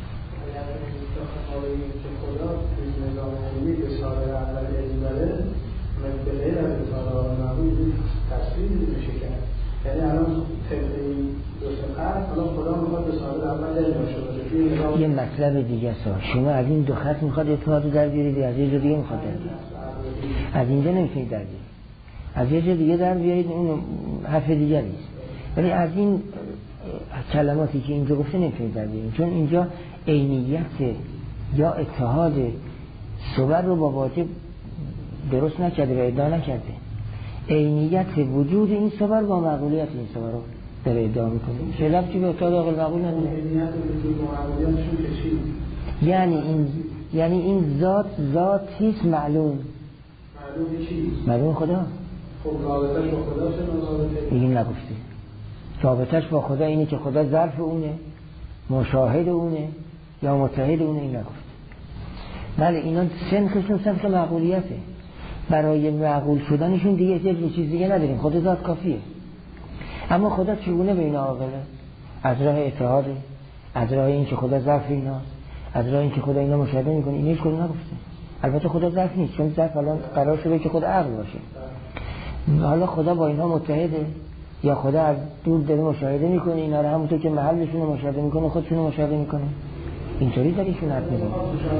یعنی الان طبقی دوست خط الان خدا میخواد به سال اول علم باشه باشه. یه مطلب دیگه است. شما از این دو خط میخواد اتحاد در بیارید، از یه جا دیگه میخواد در بیارید. از اینجا نمیتونید در بیارید، از یه جا دیگه در بیارید، اون حرف دیگری است. ولی از این کلماتی که اینجا گفته نمیتونید در بیارید، چون اینجا عینیت یا اتحاد صور رو با واجب درست نکرده و ادعا نکرده. عینیت وجود این صور با معقولیت این صور رو داره ادعا میکنه. چه لفظی به اتحاد عاقل معقول نداره؟ عینیت وجود با معقولیتشون چی؟ یعنی این ذاتیست معلوم چیست؟ معلوم خدا. خب رابطش با خدا چه رابطه؟ این نگفته. رابطش با خدا اینه که خدا ظرف اونه، مشاهد اونه یا متحد اونه، این نگفته. بله اینا سنخشون سنخ معقولیته، برای معقول شدنشون دیگه احتیاج چیز دیگه نداریم، خود ذات کافیه. اما خدا چگونه به اینا عاقله؟ از راه اتحاد، از راه این که خدا ظرف ایناست، از راه این که خدا اینا مشاهده میکنه. این هیچ کدوم نگفته. البته خدا ظرف نیست، چون ظرف الان قرار شده که خود عقل باشه. حالا خدا با اینها متحده یا خدا از دور داره مشاهده میکنه اینا رو، همونطور که محلشون رو مشاهده میکنه خودشون رو مشاهده میکنه. اینطوری داره ایشون حرف میزنه.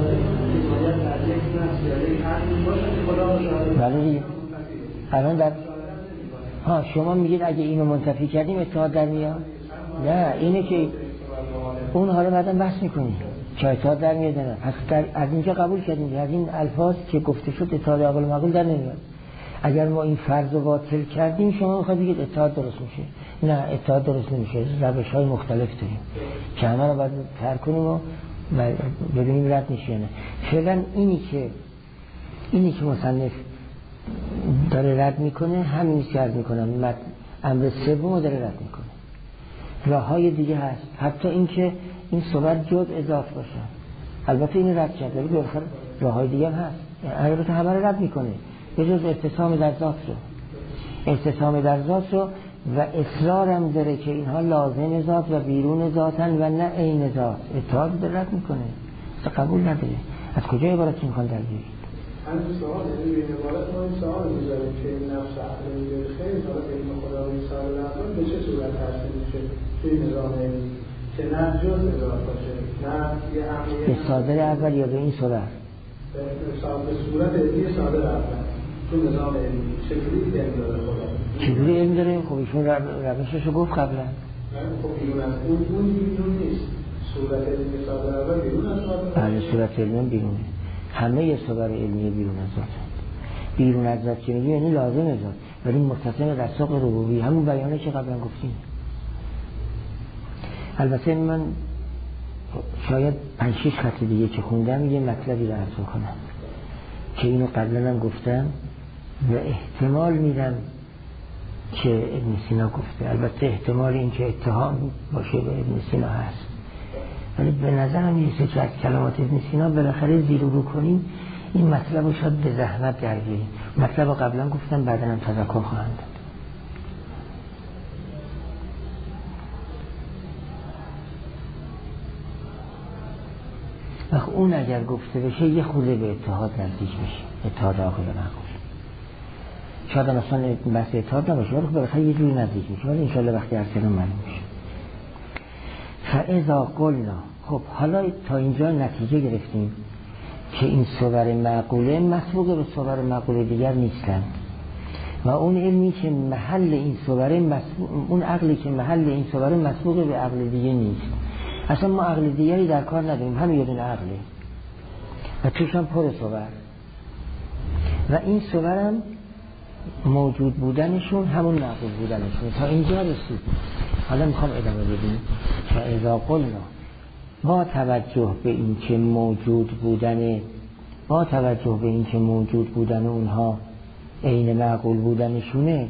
بله دیگه. الان در شما میگید اگه اینو منتفی کردیم اتحاد در میاد؟ نه اینه که اون حالا بعدم بحث میکنیم. چه اتحاد در میاد نه؟ پس از اینجا قبول کردیم از این الفاظ که گفته شد اتحاد عقل معقول در نمیاد. اگر ما این فرض رو باطل کردیم شما میخواید بگید اتحاد درست میشه. نه، اتحاد درست نمیشه. روش‌های مختلف داریم که همه رو باید ترک کنیم و ببینیم رد میشه نه. فعلا اینی که مصنف داره رد میکنه همین که عرض میکنم، امر سوم داره رد میکنه. راه‌های دیگه هست، حتی اینکه این صور جز اضافه باشه. البته این رد کرده ولی بالاخره راه‌های دیگه هم هست. البته همه رو رد میکنه به جز اعتصام در ذات رو و اصرارم داره که اینها لازم ذات و بیرون ذاتن و نه عین ذات. اتحاد داره رد میکنه، قبول نداره. از کجا عبارت میخوان در بیارید؟ همین سوال یعنی به عبارت ما این سوال میذاریم که نفس عقل خیلی حالا به این خدا و این سوال نظر به چه صورت تحصیل میشه توی نظام علمی که نه جز اضافه باشه نه یه عقلیه به صادر اول یا به این صورت؟ به صورت علمی صادر اول تو نظام علمی چجوری علم داره خدا؟ چجوری علم داره؟ خب ایشون روششو گفت قبلا. خب بیرون از اون بیرون نیست. صورت علمی صادر اول بیرون از صادر اول؟ بله، صورت علمی بیرونه. همه یه صور علمی بیرون از ذات. بیرون از ذات که میگه یعنی لازم ذات، ولی متصل رساق ربوبی، همون بیانه که قبلا گفتیم. البته من شاید 5-6 خط دیگه که خوندم یه مطلبی رو عرض کنم که اینو قبلا هم گفتم و احتمال میدم که ابن سینا گفته. البته احتمال این که اتهام باشه به ابن سینا هست، ولی به نظرم میرسه که از کلمات ابن سینا بالاخره زیر و رو کنیم این مطلب رو شاید به زحمت در بیاریم. مطلب رو قبلا گفتم، بعدا هم تذکر خواهند داد. وقت اون اگر گفته بشه یه خورده به اتحاد نزدیک بشه، اتحاد عاقل معقول. شاید هم اصلا بحث اتحاد نباشه ولی بالاخره یه جوری نزدیک میشه، ولی انشاءالله وقتی ارسلون معلوم میشه. فاذا قلنا، خب حالا تا اینجا نتیجه گرفتیم که این صور معقوله مسبوق به صور معقوله دیگر نیستند و اون علمی که محل این صور اون عقلی که محل این صور مسبوق به عقل دیگه نیست. اصلا ما عقل دیگری در کار نداریم، همین یه دونه عقله و توش هم پر صور و این صور هم موجود بودنشون همون معقول بودنشون. تا اینجا رسید. حالا میخوام ادامه بدیم. فاذا قلنا، با توجه به این که موجود بودن اونها عین معقول بودنشونه،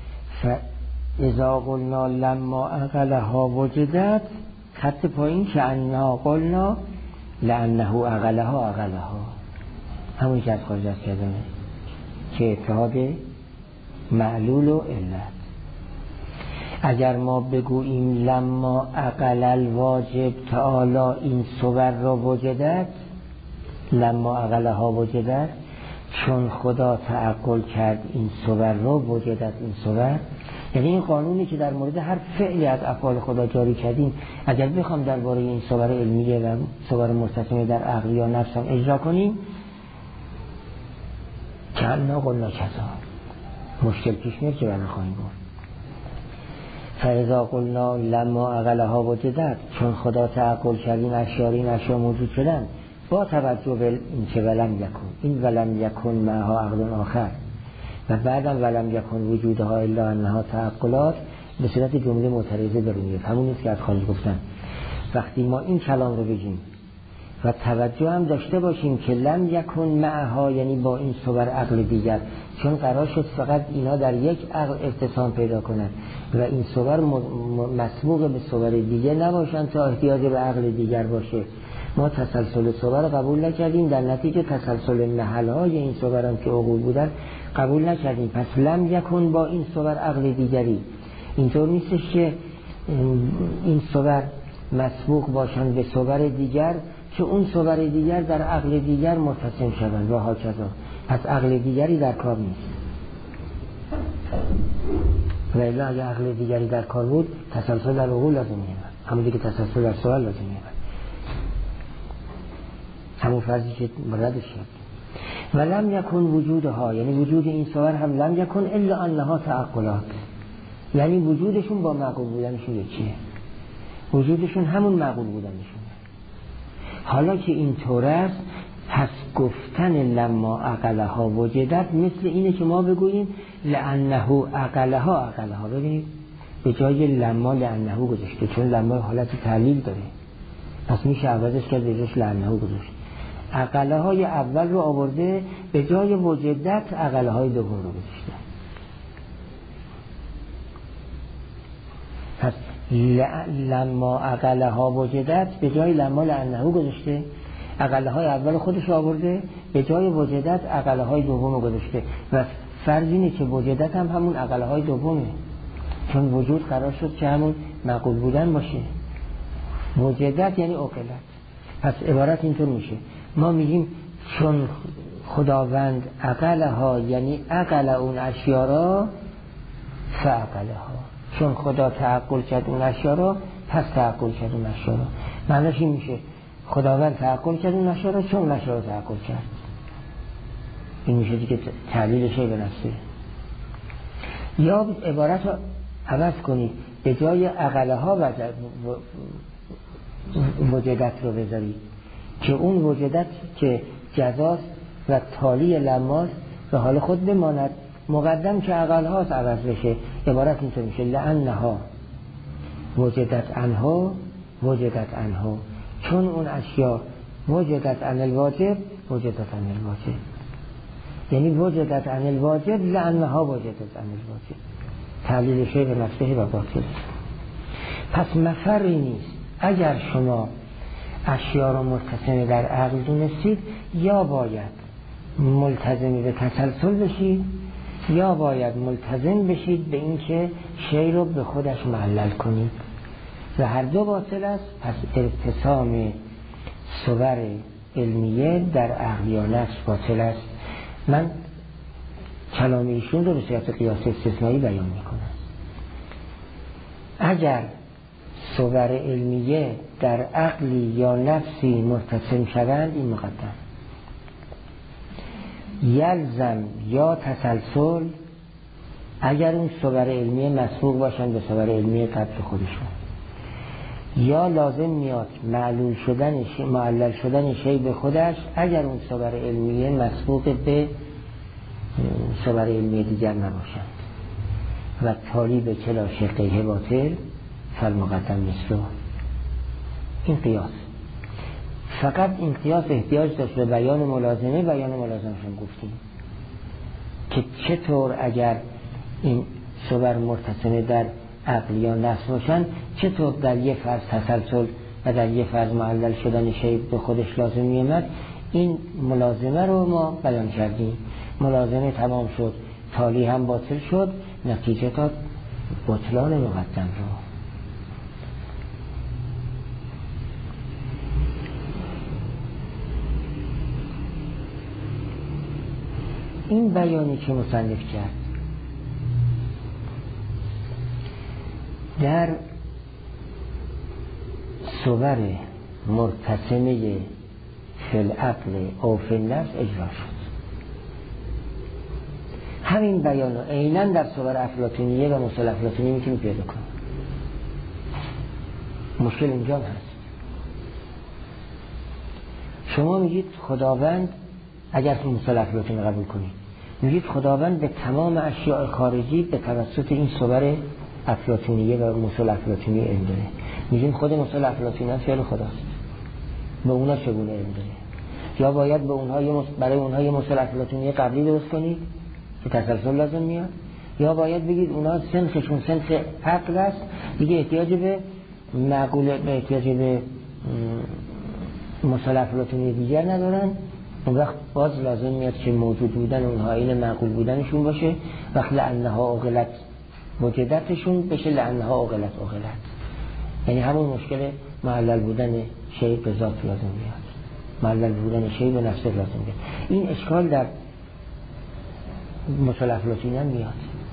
فاذا قلنا لما عقلها وجدت، خط پایین که انا قلنا لانه عقلها همون که از خارج از کردنه که اتحاد معلول و علت. اگر ما بگوییم لما عقل الواجب تعالی این صور را وجدت، لما عقلها وجدت، چون خدا تعقل کرد این صور را وجدت، این صور یعنی این قانونی که در مورد هر فعلی از افعال خدا جاری کردیم اگر بخوام درباره این صور علمیه و صور مستثمره در عقل یا نفس هم اجرا کنیم که انا قلنا کذا مشکل پیش میاد که برای خواهیم گفت. فاذا قلنا لما عقلها وجدت، چون خدا تعقل کرد این اشیا موجود شدن، با توجه به این که ولم یکن، این ولم یکن معها عقل آخر و بعدم ولم یکن وجودها الا انها تعقلات به صورت جمله معترضه در میاد. همون نیست که از خارج گفتن. وقتی ما این کلام رو بگیم و توجه هم داشته باشیم که لم یکن معها یعنی با این صور عقل دیگر، چون قرار شد فقط اینا در یک عقل اتصام پیدا کنند و این صور مسبوق به صور دیگه نباشن تا احتیاج به عقل دیگر باشه. ما تسلسل صور قبول نکردیم، در نتیجه تسلسل محل‌های این صور هم که عقول بودن قبول نکردیم. پس لم یکن با این صور عقل دیگری. اینطور نیستش که این صور مسبوق باشن به صور دیگر که اون صور دیگر در عقل دیگر متصم شدن و هاکذا. پس عقل دیگری در کار نیست. و الا اگه عقل دیگری در کار بود تسلسل در عقول لازم میاد، همونجوری که تسلسل در صور لازم میاد، همون فرضی که ردش شد. و لم یکن وجودها یعنی وجود این صور هم لم یکن الا انها تعقلات، یعنی وجودشون با معقول بودنشون یکیه، وجودشون همون معقول بودنشون. حالا که اینطور است، پس گفتن لما عقلها وجدت مثل اینه که ما بگوییم لانه عقلها. ببینید به جای لما لانه گذاشته، چون لما حالت تعلیل داره، پس میشه عوضش کرد به جاش لانه گذاشت. عقلهای اول رو آورده، به جای وجدت عقلهای دوم رو گذاشته. پس لما عقلها وجدت به جای لما لانه گذاشته، عقلهای اول خودش آورده، به جای وجدت عقلهای دوم رو گذاشته. و فرض اینه که وجدت هم همون عقلهای دومه، چون وجود قرار شد که همون معقول بودن باشه. وجدت یعنی عقلت. پس عبارت اینطور میشه، ما میگیم چون خداوند عقلها یعنی عقل اون اشیا را فعقلها، چون خدا تعقل کرد اون اشیا را پس تعقل کرد اون اشیا را. معنیش این میشه خداوند تعقل کرد اون اشیا را چون اون اشیا را تعقل کرد. این میشه دیگه تعلیل شی به نفسه. یا عبارت رو عوض کنید، به جای عقلها وجدت رو بذارید که اون وجدت که جزاست و تالی لماست به حال خود بماند، مقدم که عقل هاست عوض بشه. عبارت اینطور میشه لانها وجدت عنها، چون اون اشیا وجدت عن الواجب وجدت عن الواجب، یعنی وجدت عن الواجب لانها وجدت عن الواجب. تعلیل شی به نفسه و باطل. پس مفری نیست اگر شما اشیا رو متصل در عقل دونستید، یا باید ملتزم به تسلسل بشید یا باید ملتزم بشید به این که شی رو به خودش معلل کنید و هر دو باطل است. پس ارتسام صور علمیه در عقل یا نفس باطل است. من کلام ایشون رو به صورت قیاس استثنایی بیان میکنم. اگر صور علمیه در عقلی یا نفسی مرتسم شوند، این مقدم یلزم یا تسلسل اگر اون صور علمیه مسبوق باشند به صور علمیه قبل خودشون، یا لازم میاد معلل شدن شی به خودش اگر اون صور علمیه مسبوق به صور علمیه دیگر نباشند. و تالی به کلا شقیه باطل فالمقدم مثله. این قیاس، فقط این قیاس احتیاج داشت به بیان ملازمه. بیان ملازمشون گفتیم که چطور اگر این صور مرتسمه در عقل یا نفس باشن، چطور در یه فرض تسلسل و در یه فرض معلل شدن شی به خودش لازم میامد. این ملازمه رو ما بیان کردیم. ملازمه تمام شد، تالی هم باطل شد، نتیجه داد بطلان مقدم رو. این بیانی که مصنف کرد در صور مرتسمه فی العقل او فی النفس اجرا شد. همین بیان رو عیناً در صور افلاطونیه و مثل افلاطونی میتونی پیدا کنی. مشکل اینجا هست. شما میگید خداوند، اگر که مثل افلاطونی قبول کنید، میگید خداوند به تمام اشیاء خارجی به توسط این صور افلاطونیه و مثل افلاطونی علم داره. میگیم خود مثل افلاطونی هم فعل خداست، به اونا چگونه علم داره؟ یا باید به اونها برای اونها یه مثل افلاطونی قبلی درست کنید که تسلسل لازم میاد، یا باید بگید اونها سنخشون سنخ عقل است، دیگه احتیاج به معقول به احتیاج به مثل افلاطونی دیگر ندارن. اون وقت باز لازم میاد که موجود بودن اونها این معقول بودنشون باشه. وقت لانها عقلت وجدتشون بشه لانها عقلت. یعنی همون مشکل معلل بودن شی به ذات لازم میاد، معلل بودن شی به نفس لازم میاد. این اشکال در مثل افلاطونی هم میاد.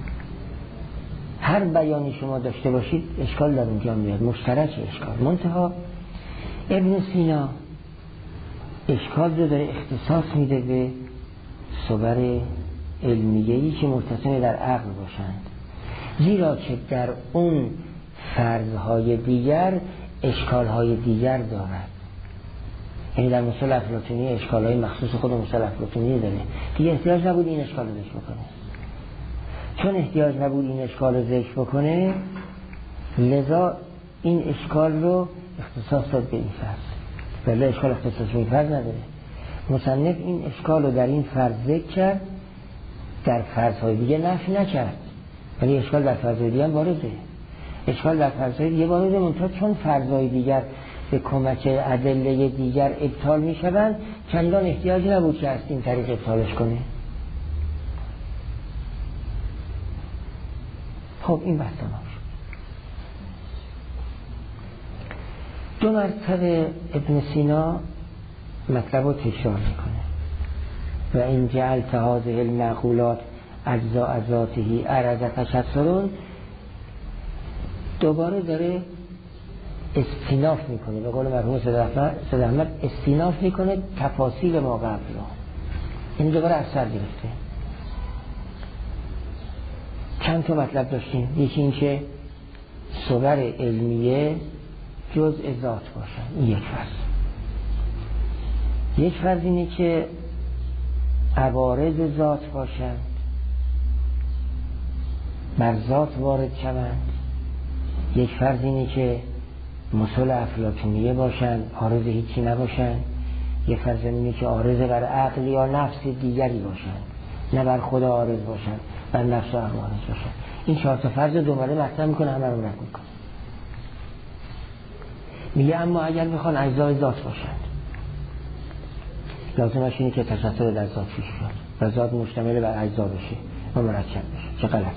هر بیانی شما داشته باشید اشکال در اونجا میاد، مشترک اشکال. منتها ابن سینا اشکال رو داره اختصاص میده به صور علمیه‌ای که متصل در عقل باشند، زیرا که در اون فرضهای دیگر اشکالهای دیگر دارد. یعنی در مثال افلاطونی اشکالای مخصوص خود مثال افلاطونی داره، دیگه احتیاج نبود این اشکال رو ذکر بکنه. چون احتیاج نبود این اشکال رو ذکر بکنه، لذا این اشکال رو اختصاص داد به این فرض، ولی اشکال اختصاص به این فرض نداره. مصنف این اشکال رو در این فرض ذکر کرد، در فرض‌های دیگه نفی نکرد، ولی اشکال در فرض‌های دیگه هم وارده. اشکال در فرض‌های دیگه وارده، منتها چون فرض‌های دیگر به کمک ادله دیگر ابطال می‌شوند، چندان احتیاج نبود که از این طریق ابطالش کنه. خب این بحث تمام شد. دو مرتبه ابن سینا مطلب رو تکرار میکنه و این جعلت هذه المعقولات اجزاء ذاته عرض تشسرون، دوباره داره استیناف میکنه، به قول مرحوم سید احمد استیناف میکنه تفاصیل ما قبل رو. این دوباره از سر گرفته. چند تا مطلب داشتیم، یکی این که صور علمیه جزء ذات باشن، این یک فرض. یک فرض اینه که عوارض ذات باشند، بر ذات وارد شوند. یک فرض اینه که مثل افلاطونیه باشند، عارض هیچی نباشند. یک فرض اینه که عارض بر عقل یا نفس دیگری باشند، نه بر خدا عارض باشند، بر نفس و عقل عارض باشند. این چهار تا فرض دوباره مطرح میکنه، همه رو رد میکنه. میگه اما اگر بخوان اجزای ذات باشند، لازمش اینه که تشسر در ذات پیش بیاد و ذات مشتمل بر اجزا بشه و مرکب بشه. چه غلط.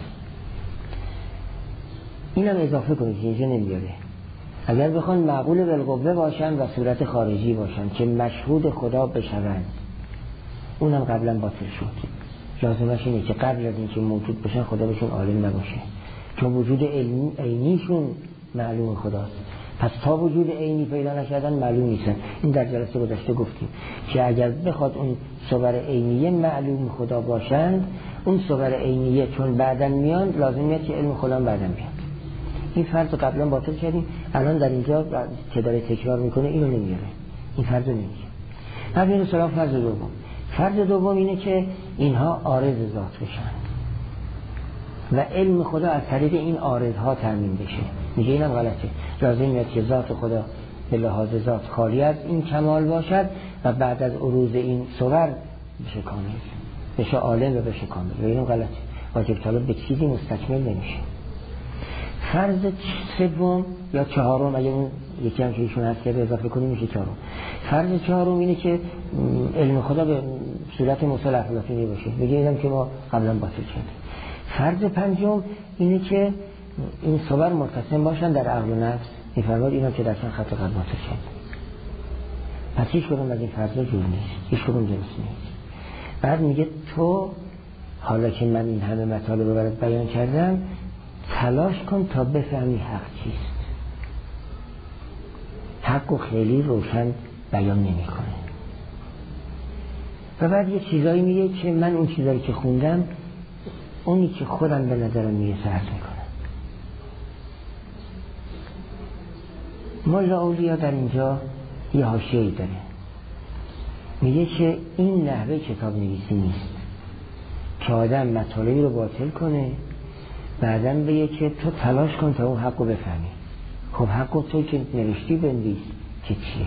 اینم اضافه کنید که اینجا نمیاره. اگر بخوان معقول بالقوه باشن و صورت خارجی باشن که مشهود خدا بشوند، اونم قبلا باطل شد. لازمش اینه که قبل از اینکه موجود بشن خدا بهشون عالم نباشه، چون وجود عینیشون معلوم خداست. پس تا وجود عینی پیدا نشدن معلوم نیستن. این در جلسه گذشته گفتیم که اگر بخواد اون صور عینیه معلوم خدا باشند، اون صور عینیه چون بعدن میان، لازم میاد که علم خدا بعدن بیاد. این فرض رو قبلا باطل کردیم، الان در اینجا که داره تکرار میکنه اینو نمیاره، این فرض رو نمیاره. بعد میره سراغ فرض دوم. فرض دوم اینه که اینها عارض ذات بشن و علم خدا از طریق این عارضها تامین بشه. میگه اینم غلطه. لازم میاد که ذات خدا به لحاظ ذات خالی از این کمال باشد و بعد از عروض این صور بشه کامل، بشه عالم و بشه کامل. و اینم غلطه. واجب طالب به چیزی مستکمل نمیشه. فرض سوم یا چهارم، اگه اون یکی هم که ایشون هست که اضافه کنیم میشه چهارم. فرض چهارم اینه که علم خدا به صورت مثل افلاطونی باشه. میگه اینم که ما قبلا باطل کردیم. فرض پنجم اینه که این صور متصم باشن در عقل و نفس. میفرماد اینم که در چند خط قبل باطل کردیم. پس هیچ کدوم از این فرضا جور نیست، هیچ کدوم درست نیست. بعد میگه تو حالا که من این همه مطالب رو برات بیان کردم، تلاش کن تا بفهمی حق چیست. حق و خیلی روشن بیان نمی کنه. و بعد یه چیزایی میگه که من اون چیزایی که خوندم، اونی که خودم به نظرم میرسه عرض میکنم. ملا اولیا در اینجا یه حاشیه‌ای داره، میگه که این نحوه کتاب نویسی نیست که آدم مطالبی رو باطل کنه بعداً بگه که تو تلاش کن تا اون حق رو بفهمی. خب حق تو که نوشتی بنویس که چیه.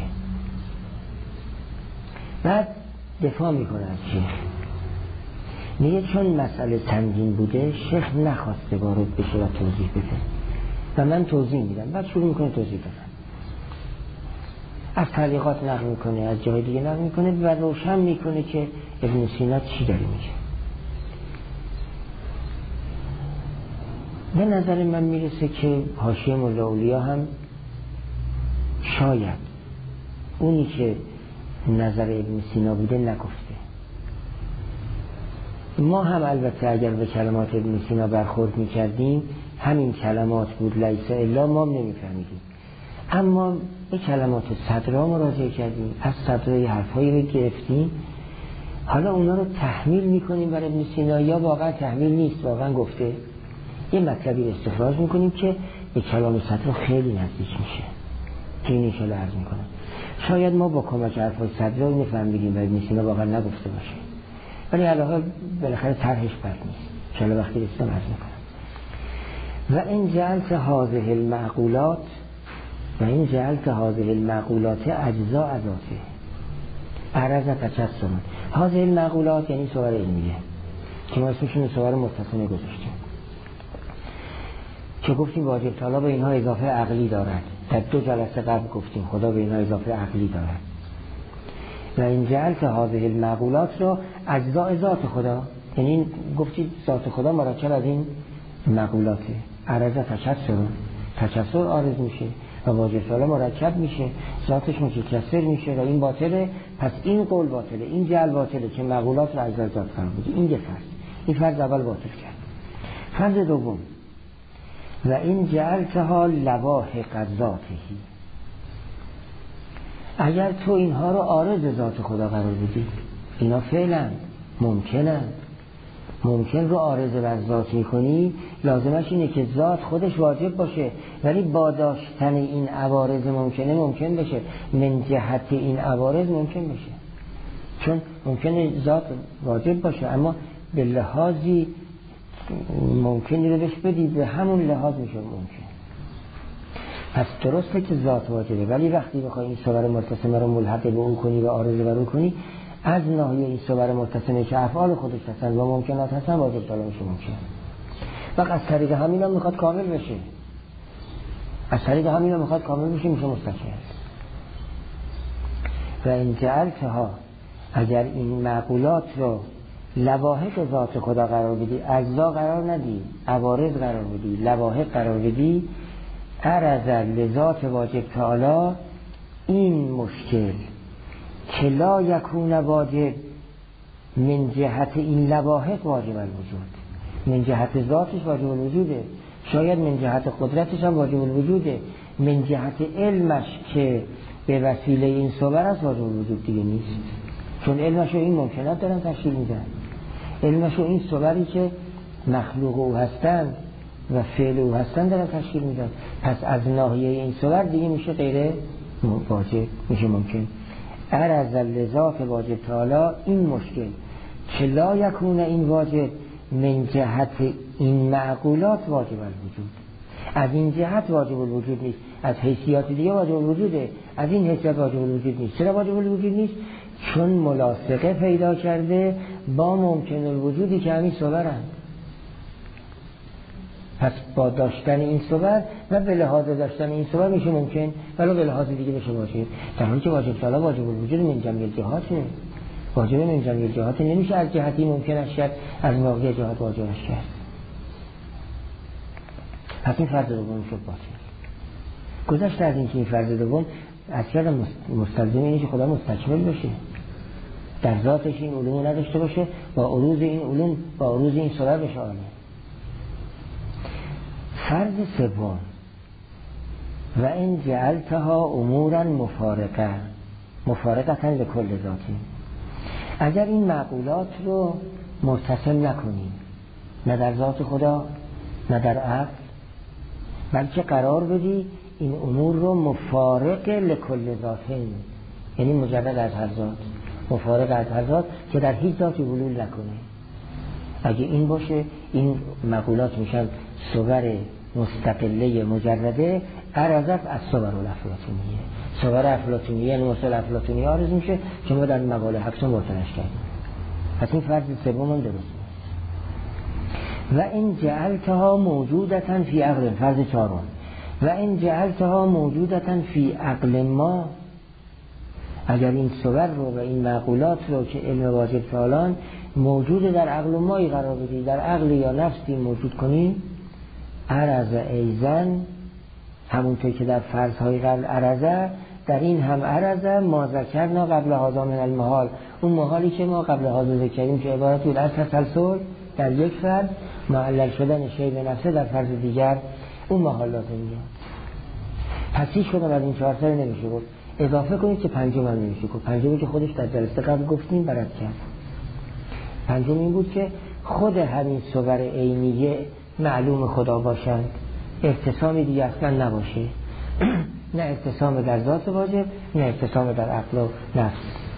بعد دفاع میکنه از شیخ، میگه چون مسئله تنظیم بوده شیخ نخواسته وارد بشه و توضیح بده و من توضیح میدم. بعد شروع میکنه توضیح دادن، از تعلیقات نقل میکنه، از جای دیگه نقل میکنه و روشن میکنه که ابن سینا چی داره میگه. به نظر من میرسه که حاشیه ملا اولیا هم شاید اونی که نظر ابن سینا بوده نگفته. ما هم البته اگر به کلمات ابن سینا برخورد میکردیم همین کلمات بود لیس الا، ما نمیفهمیدیم. اما به کلمات صدرا مراجعه کردیم، از صدرای حرفایی رو گرفتیم، حالا اونا رو تحمیل میکنیم بر ابن سینا یا واقعا تحمیل نیست، واقعا گفته. یه مطلبی رو استخراج میکنیم که به کلام صدرا خیلی نزدیک میشه. که این ایشالا عرض میکنم. شاید ما با کمک حرفای صدرا اینو فهمیدیم و ابن سینا واقعا نگفته باشه، ولی علاوه بالاخره طرحش بد نیست. انشاءالله وقتی رسیدم عرض میکنم. و این جعلت هذه المعقولات اجزاء ذاته عرض تجسما. هذه المعقولات یعنی صور علمیه که ما اسمشون صور متصمه گذاشتیم که گفتیم واجب تعالی به اینها اضافه عقلی دارد. در 2 جلسه قبل گفتیم خدا به اینها اضافه عقلی دارد. و این جعلت هذه المعقولات رو اجزاء ذات خدا، یعنی گفتید ذات خدا مرکب از این معقولاته. عرض تجسر عارض میشه و واجب تعالی مرکب میشه، ذاتش متکثر میشه و این باطله. پس این قول باطله، این جعل باطله که معقولات رو اجزاء ذات قرار بده. این این فرض اول باطل کرد. فرض دوم و این جعلتها لواحق ذاتهی، اگر تو اینها رو عارض ذات خدا قرار بدی، اینا فعلا ممکن رو عارض بر ذات میکنی، لازمش اینه که ذات خودش واجب باشه، ولی با داشتن این عوارض ممکن بشه، من جهت این عوارض ممکن بشه. چون ممکنه ذات واجب باشه اما به لحاظی ممکنی رو بهش بدی، به همون لحاظ میشه ممکن. پس درسته که ذات واجبه، ولی وقتی بخوای این صور متصمه رو ملحق به اون کنی و عارض بر اون کنی، از ناحیه این صور متصمه که افعال خودش هستن و ممکنات هستن واجب تعالی میشه ممکن. و از طریق همین هم میخواد کامل بشه، میشه مستقیم. و این جعلتها، اگر این معقولات رو لواحق ذات خدا قرار بدی، اجزا قرار ندی، عوارض قرار بدی، لواحق قرار بدی، عرض لذات واجب تعالی این مشکل که لا یکون واجب من جهت این لواحق واجب الوجود، من جهت ذاتش واجب الوجوده، شاید من جهت قدرتش هم واجب الوجوده، من جهت علمش که به وسیله این صور است واجب الوجود دیگه نیست. چون علمش و این ممکنات دارن تشکیل میدن، علمش و این صوری که مخلوق او هستن و فعل او هستن دارن تشکیل میدن. پس از ناحیه این صور دیگه میشه غیر واجب، میشه ممکن. عرض لذات واجب تعالی این مشکل که لا یکون این واجب من جهت این معقولات واجب الوجود، از این جهت واجب الوجود نیست، از حیثیات دیگه واجب الوجوده، از این حیثیات واجب الوجود نیست. چرا واجب الوجود نیست؟ چون ملاصقه پیدا کرده با ممکن الوجودی که همین صورند. پس با داشتن این صور و به لحاظ داشتن این صور میشه ممکن، ولی به لحاظ دیگه میشه واجب. در حالی که واجب تعالی واجب الوجود من جمعی الجهات نه، واجب من جمعی الجهات نمیشه از جهتی ممکنش کرد، از موقع جهات واجبش کرد. پس این فرض دوم شد باطل. گذشته از اینکه این فرض دوم اصلا مستلزم اینه که خدا مستکمل بشه، در ذاتش این علوم نداشته باشه، با عروض این علوم، با عروض این صور بشه عالم. فرض سوم و این جعلتها امورا مفارقتا لکل ذاتی، اگر این معقولات رو متصل نکنیم نه در ذات خدا نه در عقل، بلکه قرار بدی این امور رو مفارق لکل ذاتین، یعنی مجرد از هر ذات، مفارق از هر ذات که در هیچ ذاتی ولول نکنه. اگه این باشه این معقولات میشن صور مستقله مجرده عرضت از صور الافلاطونیه. صور افلاطونیه یعنی مثل افلاطونیه عارض میشه که ما در مقاله هفتم باطنش کردیم. پس این فرض سوم هم درست. و این جعلتها موجودتا فی عقل، فرض چهارم، و این جعلتها موجودتا فی عقل ما، اگر این صور رو و این معقولات رو که علم واجب تعالی موجود در عقل مایی قرار بدی، در عقل یا نفسی موجود کنی، عرض ایزن همونطور که در فرضهای قبل عرضه، در این هم عرضه ما ذکرنا قبل هذا من المحال، اون محالی که ما قبل هذا ذکریم که عبارت بود از تسلسل در یک فرض، معلل شدن شی به نفسه در فرض دیگر، اون محالات میاد. پس هیچ کدام از این چهار تا نمیشه گفت. اضافه کنید که پنجم هم نمیشه گفت. پنجمی که خودش در جلسه قبل گفتیم برات کرد. پنجم این بود که خود همین صور عینیه معلوم خدا باشند، احتسامی دیگه اصلا نباشه. نه اعتصام در ذات واجب، نه اعتصام در عقل و نفس،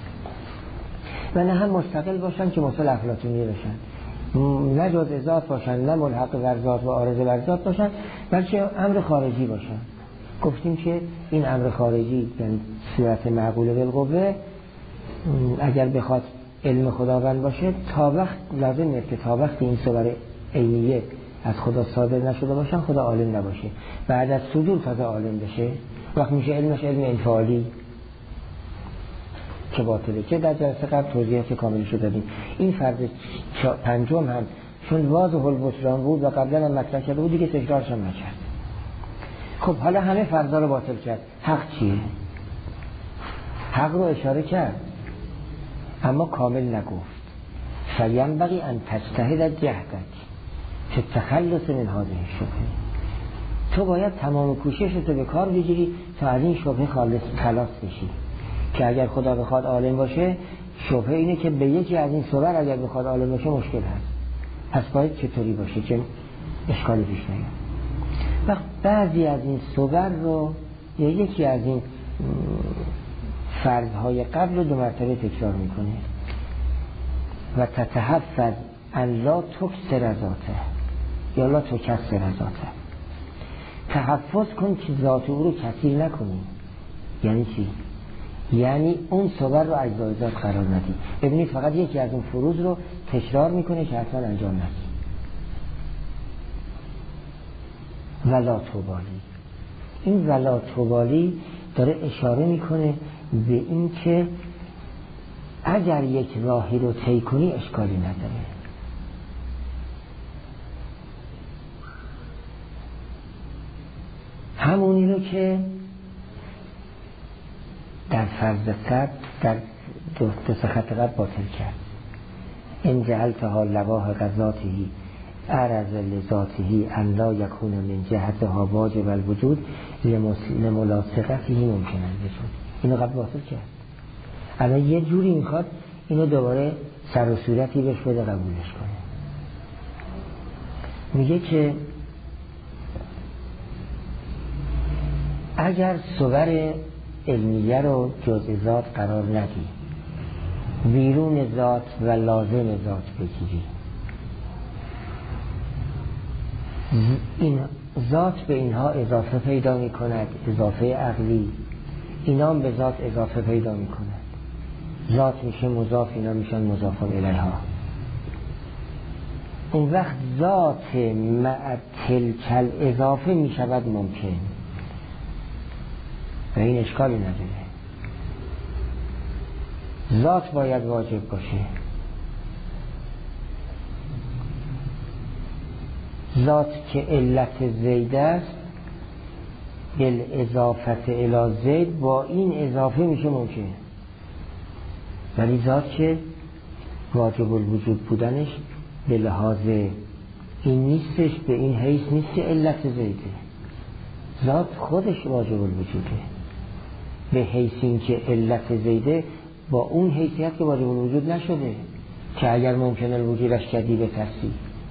و نه هم مستقل باشن که مثل افلاطونی بشن، نه جزء ذات باشن، نه ملحق بر ذات و عارض بر ذات باشن، بلکه امر خارجی باشن. گفتیم که این امر خارجی یعنی صورت معقول بالقوه اگر بخواد علم خداوند باشه تا وقت لازمه که تا وقت این صور عینیه از خدا صادر نشده باشن خدا عالم نباشه، بعد از صدور تازه عالم بشه، وقت میشه علمش علم انفعالی که باطله، که در جلسه قبل توضیحات کاملش دادیم. این فرض پنجم هم چون واضح البطلان بود و قبلا هم مطرح کرده بود دیگه تکرارش هم نکرد. خب حالا همه فرضا رو باطل کرد. حق چیه؟ حق رو اشاره کرد اما کامل نگفت. فینبغی ان تجتهد جهدک که تخلص من هذه الشبهه. تو باید تمام کوششت رو به کار بگیری تا از این شبهه خلاص بشی، که اگر خدا بخواد عالم باشه شبهه اینه که به یکی از این صور اگر بخواد عالم باشه مشکل هست، پس باید چطوری باشه که اشکالی پیش نیاد. و بعضی از این صور رو یا یکی از این فرضهای قبل رو 2 مرتبه تکرار میکنه و تتحفظ ان لا تکسر ذاته یا لا تکسر ذاته. تحفظ کن که ذات او رو کثیر نکنی. یعنی چی؟ یعنی اون صور رو اجزای ذات قرار ندی. ببینید فقط یکی از اون فروض رو تکرار میکنه که حتما انجام ندی. ولا تبالی. این ولا تبالی داره اشاره میکنه به این که اگر یک راهی رو طی کنی اشکالی نداره. همونی رو که در فرض قبل در دو خط قبل باطل کرد. ان جعلتها لواه غذاته عرض لذاته ان لا یکون من جهتها واجب الوجود لملاصقته ممکن الوجود. اینو قبل باطل کرد. الان یه جوری میخواد اینو دوباره سر و صورتی بهش بده قبولش کنه. میگه که اگر صور علمیه رو جزء ذات قرار ندی، بیرون ذات و لازم ذات بگیری، این ذات به اینها اضافه پیدا می کند، اضافه عقلی، اینا هم به ذات اضافه پیدا می کند، ذات میشه مضاف، اینا میشن مضاف الیها. اون وقت ذات مع تلک اضافه می شود ممکن و این اشکالی نداره. ذات باید واجب باشه. ذات که علت زید است بالاضافت الی زید با این اضافه میشه ممکن، ولی ذات که واجب الوجود بودنش به لحاظ این نیستش، به این حیث نیست که علت زیده. ذات خودش واجب الوجوده به حیث این که علت زیده با اون حیثیت که واجب الوجود نشده که اگر ممکنه الوجودش کردی به تفسیر.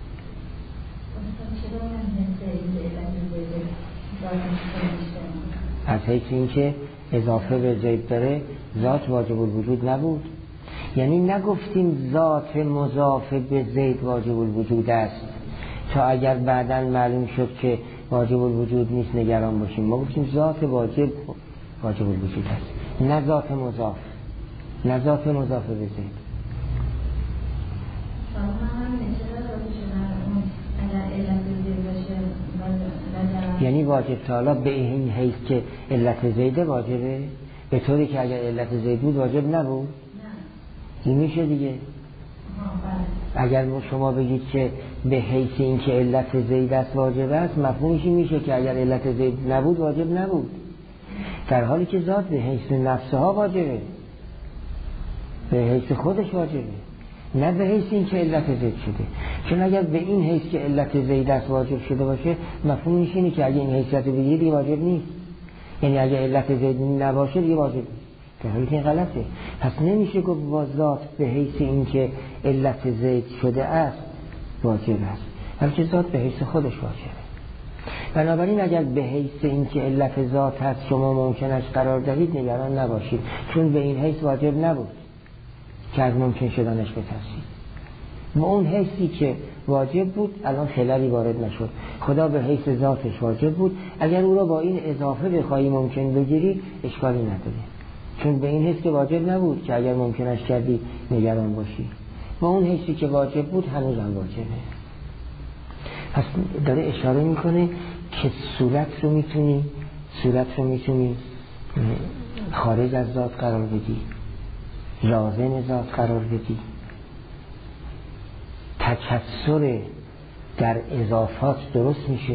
از حیث این که اضافه به زید داره ذات واجب الوجود نبود. یعنی نگفتیم ذات مضاف به زید واجب الوجود است تا اگر بعداً معلوم شد که واجب الوجود نیست نگران باشیم. ما گفتیم ذات واجب الوجود است، نه ذات مضاف، نه ذات مضاف به زید. یعنی واجب تعالی به این حیث که علت زیده واجبه، به طوری که اگر علت زید بود واجب نبود. این میشه دیگه. اگر شما بگید که به حیث این که علت زید است واجب است، مفهومش میشه که اگر علت زید نبود واجب نبود، در حالی که ذات به حیث نفسها واجبه، به حیث خودش واجبه، نه به حیث این که علت زید شده. چون اگر به این حیث که علت زید است واجب شده باشه، مفهومش اینه که اگه این حیثیت بگیری دیگه واجب نیست. یعنی اگه علت زید نباشه دیگه واجب نیست، در حالی که این غلطه. پس نمیشه گفت با ذات به حیث این که علت زید شده است واجب است، بلکه ذات به حیث خودش واجبه. بنابراین اگر به حیث اینکه علت ذات هست شما ممکنش قرار دهید نگران نباشید، چون به این حیث واجب نبود که از ممکن شدنش بترسید. و اون حیثی که واجب بود الان خللی وارد نشد. خدا به حیث ذاتش واجب بود، اگر او را با این اضافه بخوایی ممکن بگیری اشکالی نداره، چون به این حیث که واجب نبود که اگر ممکنش کردی نگران باشی. و اون حیثی که واجب بود هنوز هم واجبه. پس داره اشاره میکنه که صورت رو میتونی خارج از ذات قرار بدی، لازم ذات قرار بدی، تکثر در اضافات درست میشه،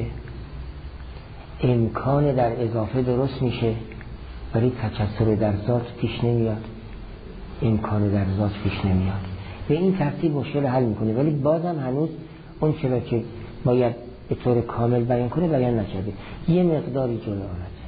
امکان در اضافه درست میشه، ولی تکثر در ذات پیش نمیاد، امکان در ذات پیش نمیاد. به این ترتیب مشکل حل میکنه، ولی بازم هنوز اون چرا که باید به طور کامل بیان کنه بیان نکرده، یه مقداری جلو آمده.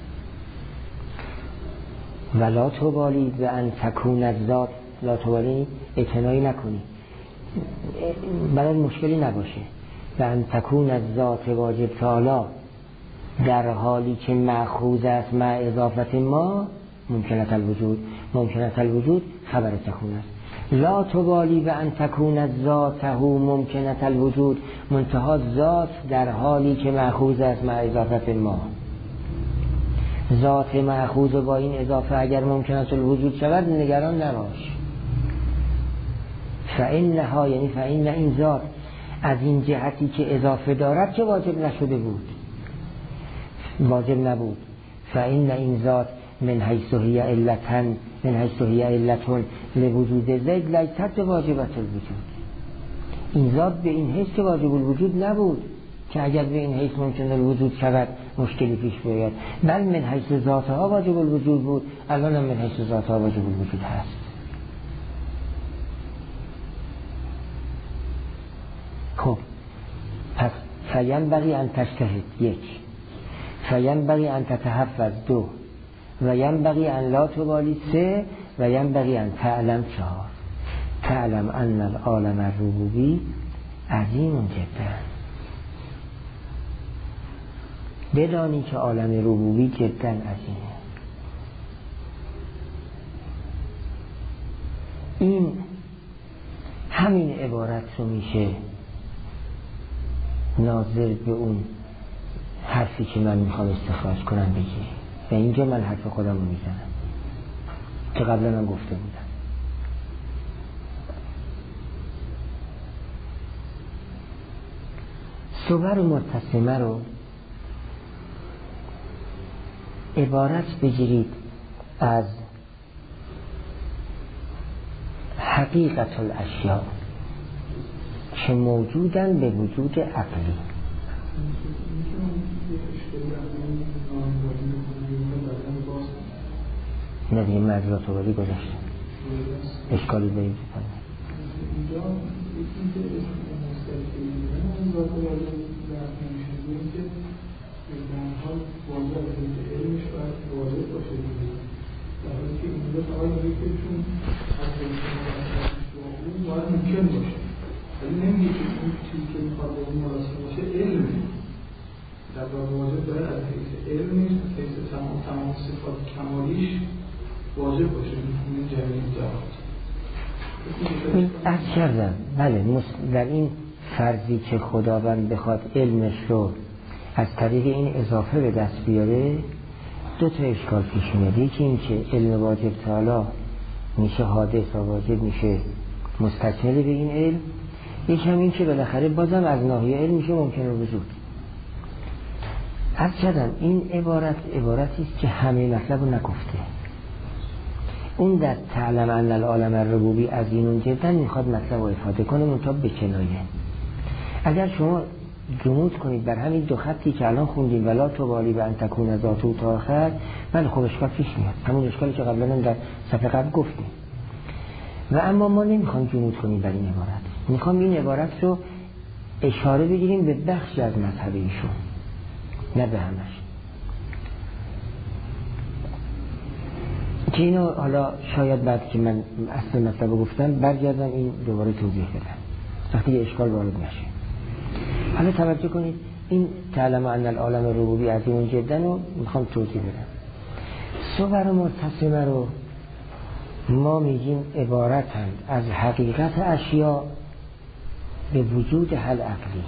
ولا تبالی و ان تکون الذات، لا تبالی اعتنایی نکنی، برای مشکلی نباشه. و ان تکون الذات واجب تعالی در حالی که مأخوذ است مع اضافت ما ممکنت الوجود خبر تکون است. لا تبالی و ان تکون ذاته ممکنت الوجود، منتها ذات در حالی که مأخوذ است مع اضافت ما، ذات مأخوذ با این اضافه اگر ممکنت الوجود شود نگران نباش. فإنها یعنی فإن این ذات از این جهتی که اضافه دارد که واجب نبود. فإن این ذات من حیث هی علتن لوجود زید لیست واجبت الوجود. این ذات به این حیث که واجب الوجود نبود که اگر به این حیث ممکن الوجود شود مشکلی پیش بیاید، بل من حیث ذاتها واجب الوجود بود، الان هم من حیث ذاتها واجب الوجود هست. خب پس فینبغی ان تجتهد 1، فینبغی ان تتحفظ 2، و ینبغی ان لا تبالی 3، و ینبغی ان تعلم 4. تعلم ان العالم الربوبی عظیم جدا، بدانی که عالم ربوبی جدا عظیمه. این همین عبارت رو میشه ناظر به اون حرفی که من میخوام استخراج کنم بگی. و اینجا من حرف خودم رو میزنم که قبلا هم گفته بودم. صور متصمه رو عبارت بگیرید از حقیقت الاشیاء که موجودن به وجود عقلی. نه دیگه مجرات رو بری گذاشتم اشکالی دارید اینجا یکی که اون که در حال واجب علمش باید واجب باشه در حالی که اینجا فقط میگه که چون از اون باید ممکن باشه، ولی نمیگه که اون چیزی که میخواد با اون مناسب باشه علمه. در واقع واجب داره از حیث علمش از حیث تمام صفات کمالیش واجب باشه. این جمعی جهات عرض کردم بله، در این فرضی که خداوند بخواد علمش رو از طریق این اضافه به دست بیاره، 2 تا اشکال پیش میاد. یکی این که علم واجب تعالی میشه حادث و واجب میشه مستکمل به این علم، یکی هم این که بالاخره بازم از ناحیه علم میشه ممکن وجود. عرض کردم این عبارتی است که همه مطلب رو نگفته. اون در تعلم ان العالم الربوبی عظیم جدا میخواد مطلب رو افاده کنه منتها به کنایه. اگر شما جمود کنید بر همین 2 خطی که الان خوندیم ولا تبالی و ان تکون ذاتو تا آخر، بله خب اشکال پیش میاد، همون اشکالی که قبلا هم در صفحه قبل گفتیم. و اما ما نمیخوام جمود کنیم بر این عبارت، میخوام این عبارت رو اشاره بگیریم به بخشی از مذهب ایشون، نه به همش. که اینو حالا شاید بعد که من اصل مطلب گفتم برگردم این دوباره توضیح بدم وقتی اشکال وارد نشه. حالا توجه کنید این تعلم ان العالم ربوبی عظیم جدا رو میخوام توضیح بدم. صور متصمه رو ما میگیم عبارتند از حقیقت اشیاء به وجود حل عقلی.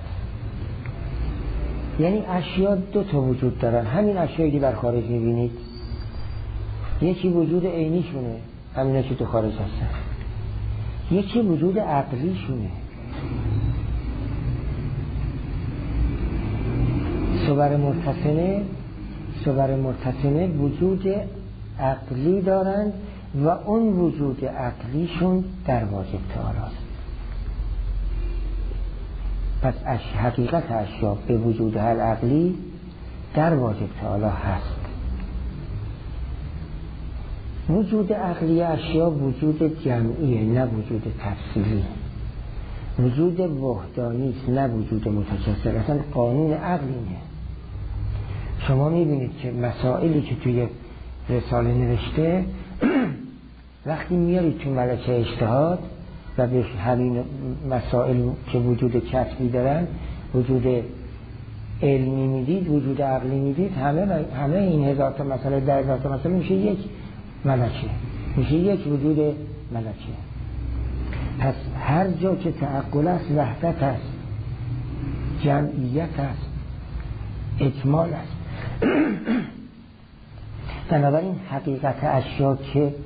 یعنی اشیاء دو تا وجود دارن، همین اشیایی که در خارج میبینید، یکی وجود عینیشونه همینا که تو خارج هستن، یکی وجود عقلیشونه. صور متصمه وجود عقلی دارند و اون وجود عقلیشون در واجب تعالی است. پس حقیقت اشیاء به وجود حل عقلی در واجب تعالی هست. وجود عقلی اشیاء وجود جمعیه، نه وجود تفصیلی. وجود وحدانی است، نه وجود متجسر. اصلا قانون عقلینه. شما میبینید که مسائلی که توی رساله نوشته وقتی میارید تو ملکه اجتهاد و به همین مسائل که وجود کسبی دارن وجود علمی میدید، وجود عقلی میدید، همه این 1000 تا مسئله 10,000 تا مسئله میشه یک ملکه، میشه یک وجود ملکه. پس هر جا که تعقل است وحدت است، جمعیت است، اجمال است. بنابراین حقیقت اشیاء که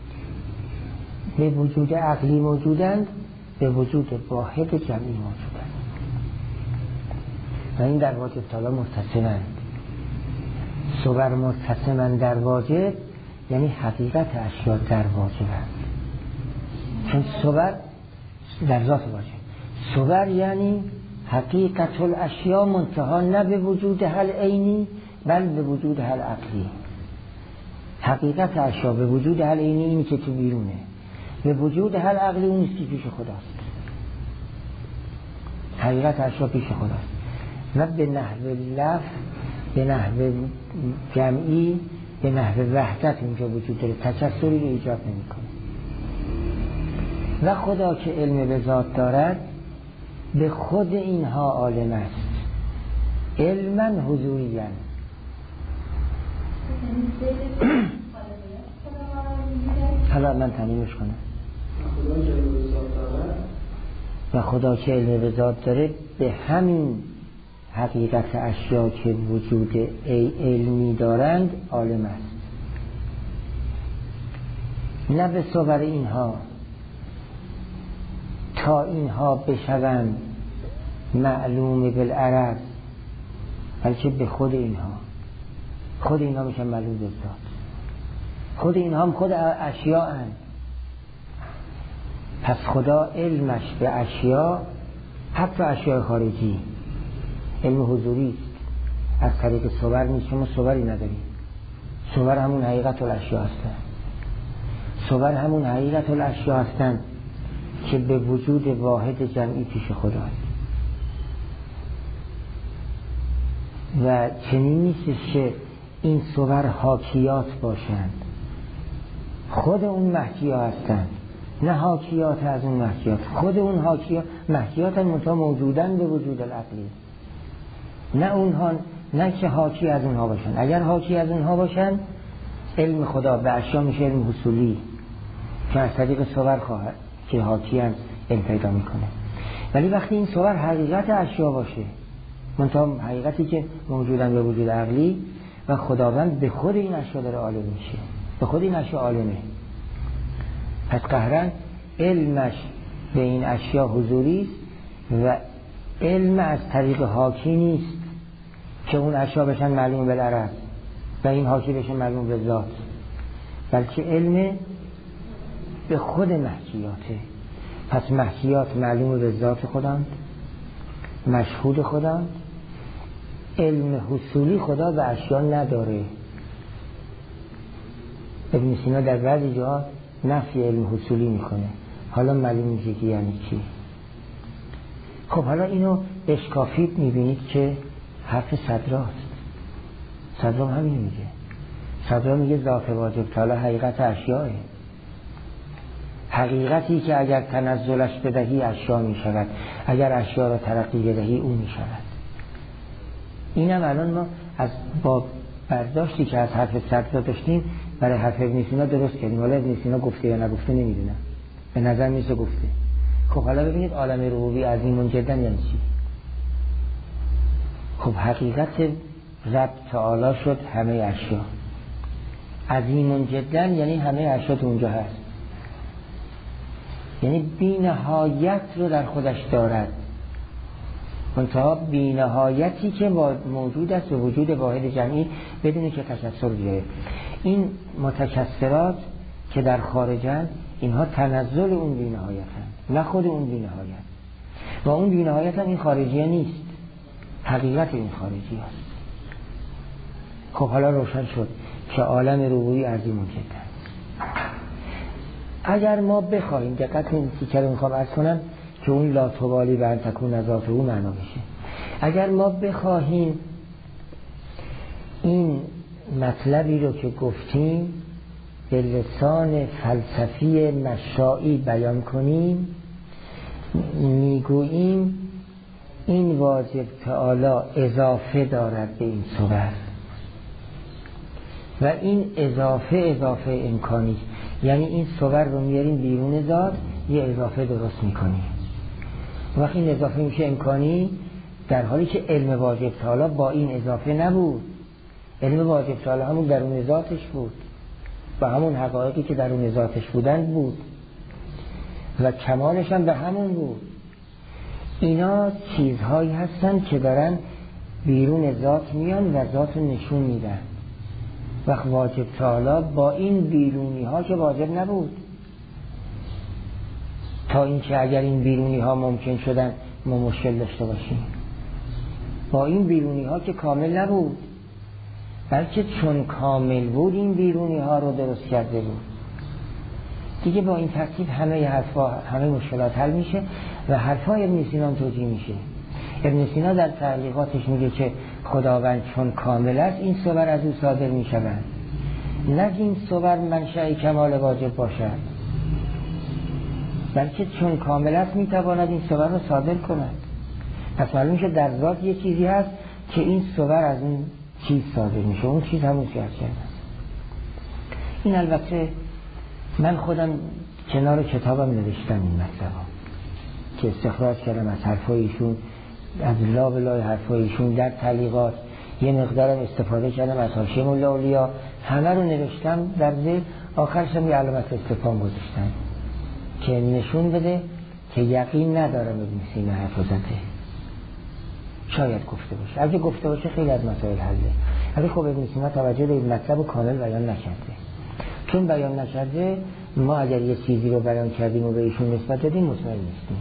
به وجود عقلی موجودند به وجود واحد جمعی موجودند و این در واجب تعالی متصمند. صور متصمند در واجب یعنی حقیقت اشیاء در واجبند، چون صور در ذات واجب. صور یعنی حقیقت الاشیاء منتها نه به وجود حل عینی بل به وجود حل عقلی. حقیقت اشیاء به وجود حل عینی اینی که تو بیرونه، به وجود حل عقلی اون نیست که پیش خداست. حقیقت اشیاء پیش خداست و به نحو لفظ، به نحو جمعی، به نحو وحدت اینجا وجود داره، تکثری رو ایجاد نمی‌کنه. و خدا که علم به ذات دارد به خود اینها عالم است، علما حضوریا. حالا من تمیمش کنم. و خدا که علم به ذات داره به همین حقیقت اشیاء که وجود علمی دارند عالم است، نه به صور اینها تا اینها بشوند معلوم بالعرض، بلکه به خود اینها. خود اینها میشن معلوم بالذات. خود اینها هم خود اشیاء هستند. پس خدا علمش به اشیاء، حتی اشیاء خارجی، علم حضوری است، از طریق صور نیست. شما صوری ندارید. صور همون حقیقت الاشیاء هستند. صور همون حقیقت الاشیاء هستند که به وجود واحد جمعی پیش خدا است. و چنین نیست که این صور حاکیات باشند، خود اون محکیات هستند، نه حاکیات از اون محکیات. خود اون حاکیات محکیات منتها موجودن به وجود العقلی، نه اونها، نه که حاکی از اونها باشن. اگر حاکی از اونها باشن علم خدا به اشیاء میشه علم حصولی که از طریق صور خواهد که حاکی از علم پیدا میکنه. ولی وقتی این صور حقیقت اشیاء باشه، منتها حقیقتی که موجودن به وجود عقلی، و خداوند به خود این اشیاء داره عالم میشه، به خود این اشیاء عالمه. پس قهرن علمش به این اشیاء حضوری است و علم از طریق حاکی نیست که اون اشیاء بشن معلوم بالعرض و این حاکی بشن معلوم به ذات، بلکه علم به خود محکیاته. پس محکیات معلوم به ذات خداند، مشهود خداند. علم حصولی خدا به اشیاء نداره. ابن سینا در بعضی جاها نفی علم حصولی میکنه. حالا معلوم میشه که یعنی چی. خب حالا اینو اشکافید میبینید که حرف صدراست. صدرا همین میگه. صدرا میگه ذات واجب تعالی حقیقت اشیاءه، حقیقتی که اگر تنزلش بدهی اشیاء میشود، اگر اشیاء را ترقی بدهی او میشود. اینم الان ما از با برداشتی که از حرف صدرا داشتیم برای حرف ابن سینا درست کردیم. حالا ابن سینا گفته یا نگفته نمیدونم، به نظر میسه گفته. خب حالا ببینید عالم ربوبی عظیم جدا یعنی چی؟ خب حقیقت رب تعالی شد همه اشیا. عظیم جدا یعنی همه اشیا تو اونجا هست، یعنی بی نهایت رو در خودش دارد، منتها بی نهایتی که موجود است به وجود واحد جمعی بدونه که تکثر بیاره. این متکثرات که در خارجن اینها تنزل اون بی نهایت هم، نه خود اون بی نهایت. و اون بی نهایت هم این خارجیه نیست، حقیقت این خارجی هست. خب حالا روشن شد که عالم ربوبی عظیم جدا. اگر ما بخواهیم دقت این تیکه رو میخوام عرض کنم که اون لا تبالی بر تکون ذات او معنا بشه. اگر ما بخواهیم این مطلبی رو که گفتیم به لسان فلسفی مشائی بیان کنیم، میگوییم این واجب تعالی اضافه دارد به این صورت و این اضافه امکانی، یعنی این صور رو میاریم بیرون ذات یه اضافه درست میکنیم. وقتی این اضافه میشه امکانی، در حالی که علم واجب تعالی با این اضافه نبود. علم واجب تعالی همون درون ذاتش بود و همون حقایقی که درون ذاتش بودن بود و کمالش هم به همون بود. اینا چیزهایی هستن که دارن بیرون ذات میان و ذات نشون میدن. وقت واجب تعالی با این بیرونی ها که واجب نبود، تا اینکه اگر این بیرونی ها ممکن شدن ما مشکل داشته باشیم. با این بیرونی ها که کامل نبود، بلکه چون کامل بود این بیرونی ها رو درست کرده بود. دیگه با این ترتیب همه حرفا، همه مشکلات حل میشه و حرفای ابن سینا توجیه میشه. ابن سینا در تعلیقاتش میگه که خداوند چون کامل است این صور از او صادر میشوند، نه این صور منشأ کمال واجب باشد، بلکه چون کامل است میتواند این صور رو صادر کند. پس معلوم میشه در ذات یه چیزی هست که این صور از اون چیز صادر میشه، اون چیز همون چیز هست. این البته من خودم کنار کتابم نوشتم این مطلبا که استخراج کردم از حرفای ایشون، از لابلای حرفای ایشون در تعلیقات، یه مقدارم استفاده کردم از حاشیه مولا اولیا، همه رو نوشتم در ذهن. آخرش هم یه علامت استفهام گذاشتم که نشون بده که یقین ندارم ابن سینا حرف زده. شاید گفته باشه، اگه گفته باشه خیلی از مسائل حله، ولی خب ابن سینا توجه به این مطلب کامل بیان نکرده. چون بیان نکرده، ما اگر یه چیزی رو بیان کردیم و به ایشون نسبت دادیم مطمئن نیستیم.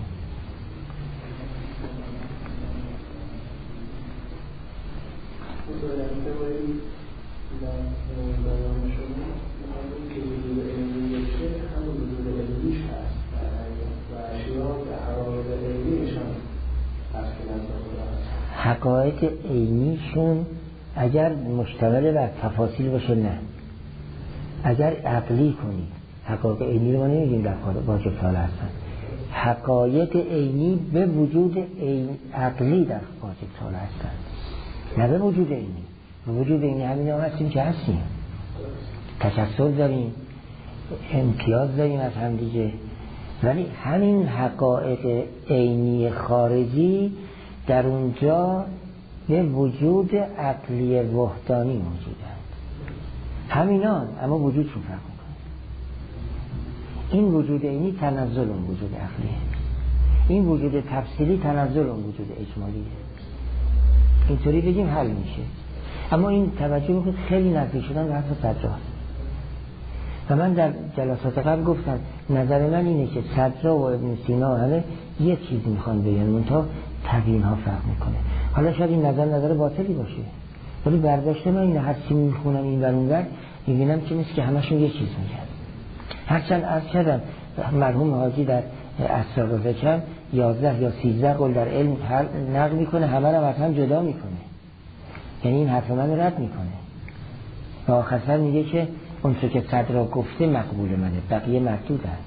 حقایق عینیشون اگر مشتمل بر تفاصیل باشه نه، اگر عقلی کنی حقایق عینی رو ما نمیگیم در واجب تعالی هستن. حقایق عینی به وجود عقلی در واجب تعالی هستن، نه به وجود عینی. به وجود عینی همین هم هستیم که هستیم، تکثر داریم، امتیاز داریم از هم دیگه، ولی همین حقایق عینی خارجی در اونجا به وجود عقلی وحدانی موجودند. همینان اما وجودشون فرق میکنه. این وجود عینی تنزل اون وجود عقلیه، این وجود تفصیلی تنزل اون وجود اجمالیه. اینطوری بگیم حل میشه. اما این توجه بکنید خیلی نزدیک شدن به حرف صدرا. و من در جلسات قبل گفتم نظر من اینه که صدرا و ابن سینا همه یه چیز میخوان بگن، منتها تبیین ها فرق میکنه. حالا شاید این نظر باطلی باشه، ولی برداشت من اینه هر چی میخونم این ور اون ور میبینم که مثل که همشون یه چیز میگن. هرچند عرض کردم مرحوم حاجی در اسرار و ذکر 11 یا 13 قول در علم نقل میکنه، همه رو از هم جدا میکنه، یعنی این حرف من رد میکنه و آخر میگه که اون چه که صدرا گفته مقبول منه، بقیه مردود هست.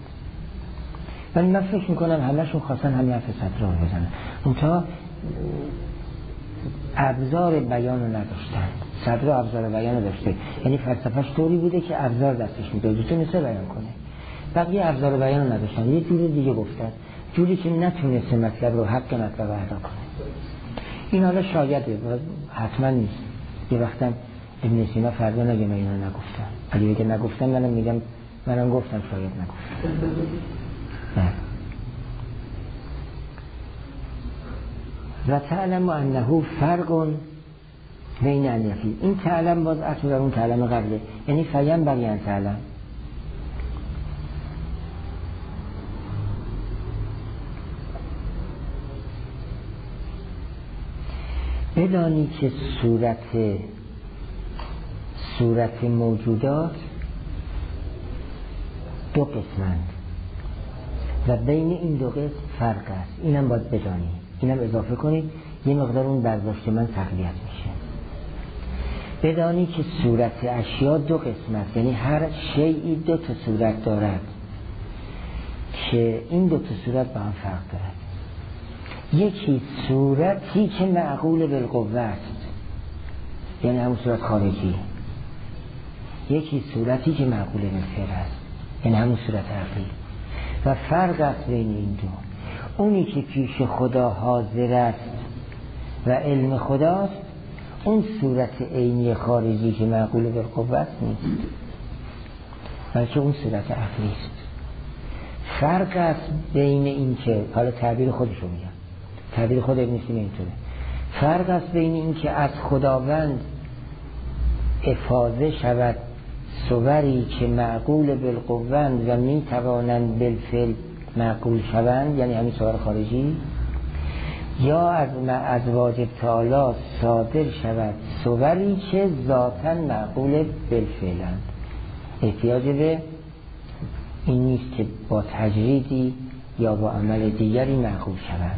من فکر میکنم همشون خواستن همین حرف صدرا رو بزنن. منتها ابزار بیان رو نداشتن. صدر ابزار بیان رو داشته، یعنی فلسفهش طوری بوده که ابزار دستش میداد تونسته بیان کنه. بقیه ابزار بیان رو نداشتن، یه جور دیگه گفتن، جوری که نتونسته مطلب رو حق مطلب رو ادا کنه. این حالا شایده، حتما نیست. یه وقتم ابن سینا فردا نگه من اینو نگفتم، ولی اگه نگفتم منم میگم منم گفتم، شاید نگفتم. و تعلم انه فرق بین الیفی. این تعلم باز عطف بر اون تعلم قبله، یعنی فیم بقیان تعلم. بدانی که صورت موجودات دو قسمند و بین این دو قسم فرق است. اینم باید بدانی، اینم اضافه کنید، یه مقدار اون برداشت من تقویت میشه. بدانی که صورت اشیا دو قسم است، یعنی هر شیئی دو تا صورت دارد که این دو تا صورت با هم فرق دارد. یکی صورتی که معقول بالقوه است، یعنی همون صورت خارجی. یکی صورتی که معقول بالفعل است، یعنی همون صورت عقلی. و فرق است بین این دو. اونی که پیش خدا حاضر است و علم خداست، اون صورت عینی خارجی که معقول بالقوه است نیست، بلکه اون صورت عقلی است. فرق است بین این که، حالا تعبیر خودشو میگم، تعبیر خود ابن سینا اینطوره، فرق است بین این که از خداوند افاضه شود صوری که معقول بالقوه و می توانند بالفعل معقول شوند، یعنی همین صور خارجی، یا از واجب تعالی صادر شود صوری که ذاتاً معقول بالفعلند. احتیاج به این نیست که با تجریدی یا با عمل دیگری معقول شوند.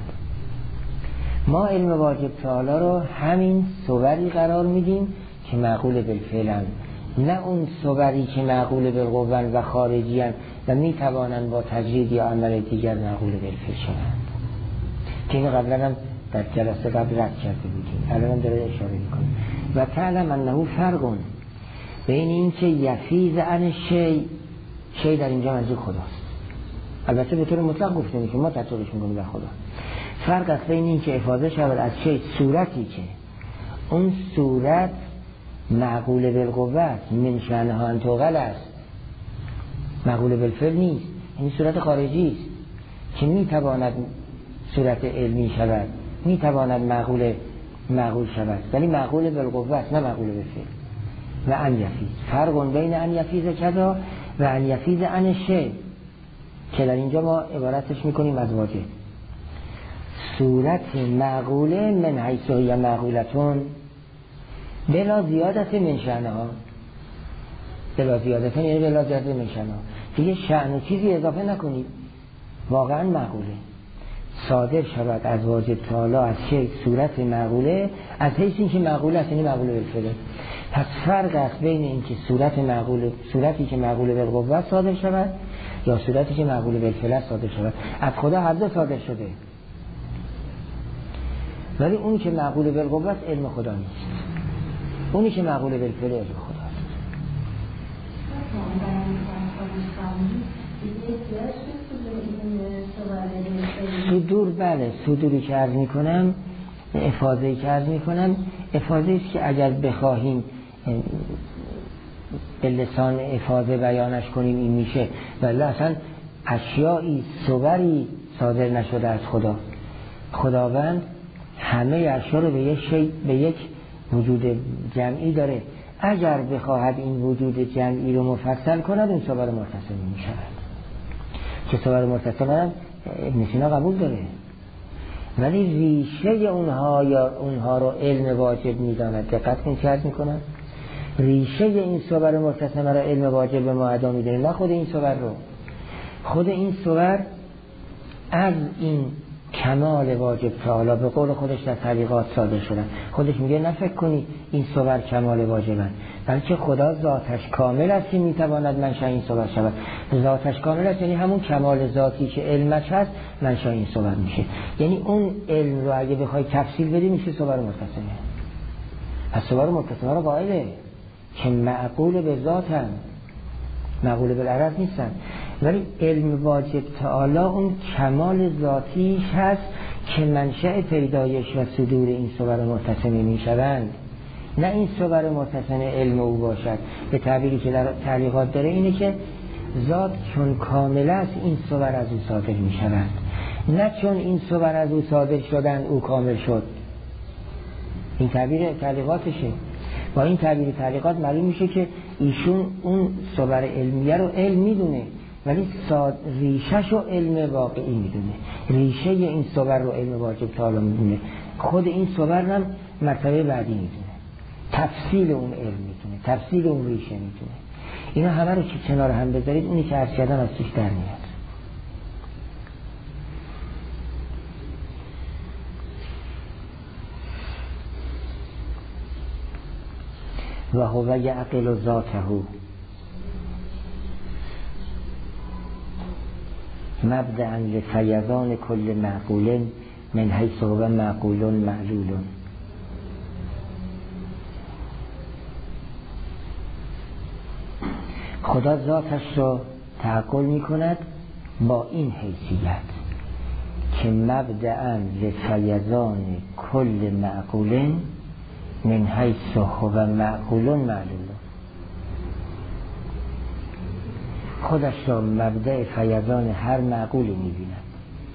ما علم واجب تعالی رو همین صوری قرار میدیم که معقول بالفعلند، نه اون صوری که معقول بالقوه و خارجی هستند و می توانند با تجرید یا عمل دیگر معقول بالفعل شوند. که این قبلا هم در جلسه قبل رد کرده بودیم، الان هم داره اشاره میکنه. و تعلم انه فرق بین این که یفیض عن شی در اینجا منظور خداست، البته به طور مطلق گفته میشه، ما تطورش میکنیم به خدا. فرق است بین این که افاضه شود از شی صورتی که اون صورت معقول بالقوه است، من شأنها ان توقل است، معقول بالفعل نیست، این صورت خارجی است که میتواند صورت علمی شود، میتواند معقول شود، ولی معقول بالقوه است، نه معقول بالفعل. و ان یفیض، فرق بین ان یفیض کذا و ان یفیض عن شی، که در اینجا ما عبارتش میکنیم از واجب. صورت معقوله من حیث هی معقولتون بلا زیادت من شأنها، بلا زیادت یعنی بلا زیادت من شأنها، دیگه شأن و چیزی اضافه نکنید، واقعا معقوله، صادر شود از واجب تعالی از شی صورت معقوله، از حیث این که معقوله است، یعنی معقوله بالفعل. پس فرق است بین این که صورتی که معقوله بالقوه صادر شود یا صورتی که معقوله بالفعل صادر شود. از خدا هر دو صادر شده، ولی اونی که معقوله بالقوه است علم خدا نیست، اونی که معقوله بالفعل علم خداست. صدور، بله، صدوری که عرض میکنم، افاضه‌ای که عرض میکنم، افاضه‌ای است که اگر بخواهیم به لسان افاضه بیانش کنیم این میشه، ولی اصلا اشیایی صوری صادر نشده از خدا. خداوند همه اشیا رو به یک وجود جمعی داره، اگر بخواهد این وجود جمعی رو مفصل کند اون صور متصل میشود، که صور متصل هم ابن سینا قبول داره، ولی ریشه اونها رو علم واجب میداند. دقت کنید چه عرض میکنم، ریشه این صور متصل رو علم واجب به ما ادا میدونه، نه خود این صور رو. خود این صور از این کمال واجب تعالی به قول خودش در طریقات صادر شدن. خودش میگه نه فکر کنی این صور کمال واجبن، بلکه خدا ذاتش کامل است که میتواند منشأ این صور شود. ذاتش کامل است یعنی همون کمال ذاتی که علمش هست منشأ این صور میشه. یعنی اون علم رو اگه بخوای تفصیل بدی میشه صور متصمه. پس صور متصمه رو قائله که معقول به ذاتن، معقول به عرض نیستن، ولی علم واجب تعالی اون کمال ذاتیش هست که منشأ پیدایش و صدور این صور متصمه میشوند، نه این صور متصمه علم او باشد. به تعبیری که در تعلیقات داره اینه که ذات چون کامل است این صور از او صادر میشوند، نه چون این صور از او صادر شدن او کامل شد. این تعبیر تعلیقاتشه. با این تعبیر تعلیقات معلوم میشه که ایشون اون صور علمیه رو علم میدونه ولی ریشه‌ش رو علم واقعی میدونه. ریشه این صور رو علم واجب تعالی میدونه. خود این صور هم مرتبه بعدی میدونه. تفصیل اون علم میدونه، تفصیل اون ریشه میدونه. اینا همه رو که کنار هم بذارید اونی که عرض کردن از توش در میاد. و هو یعقل ذاته مبدأ لفیضان کل معقول من حیث هو معقول معلول. خدا ذاتش را تعقل می کند با این حیثیت که مبدأ لفیضان کل معقول من حیث هو معقول معلول. خودش را مبدأ فیضان هر معقولی می بیند.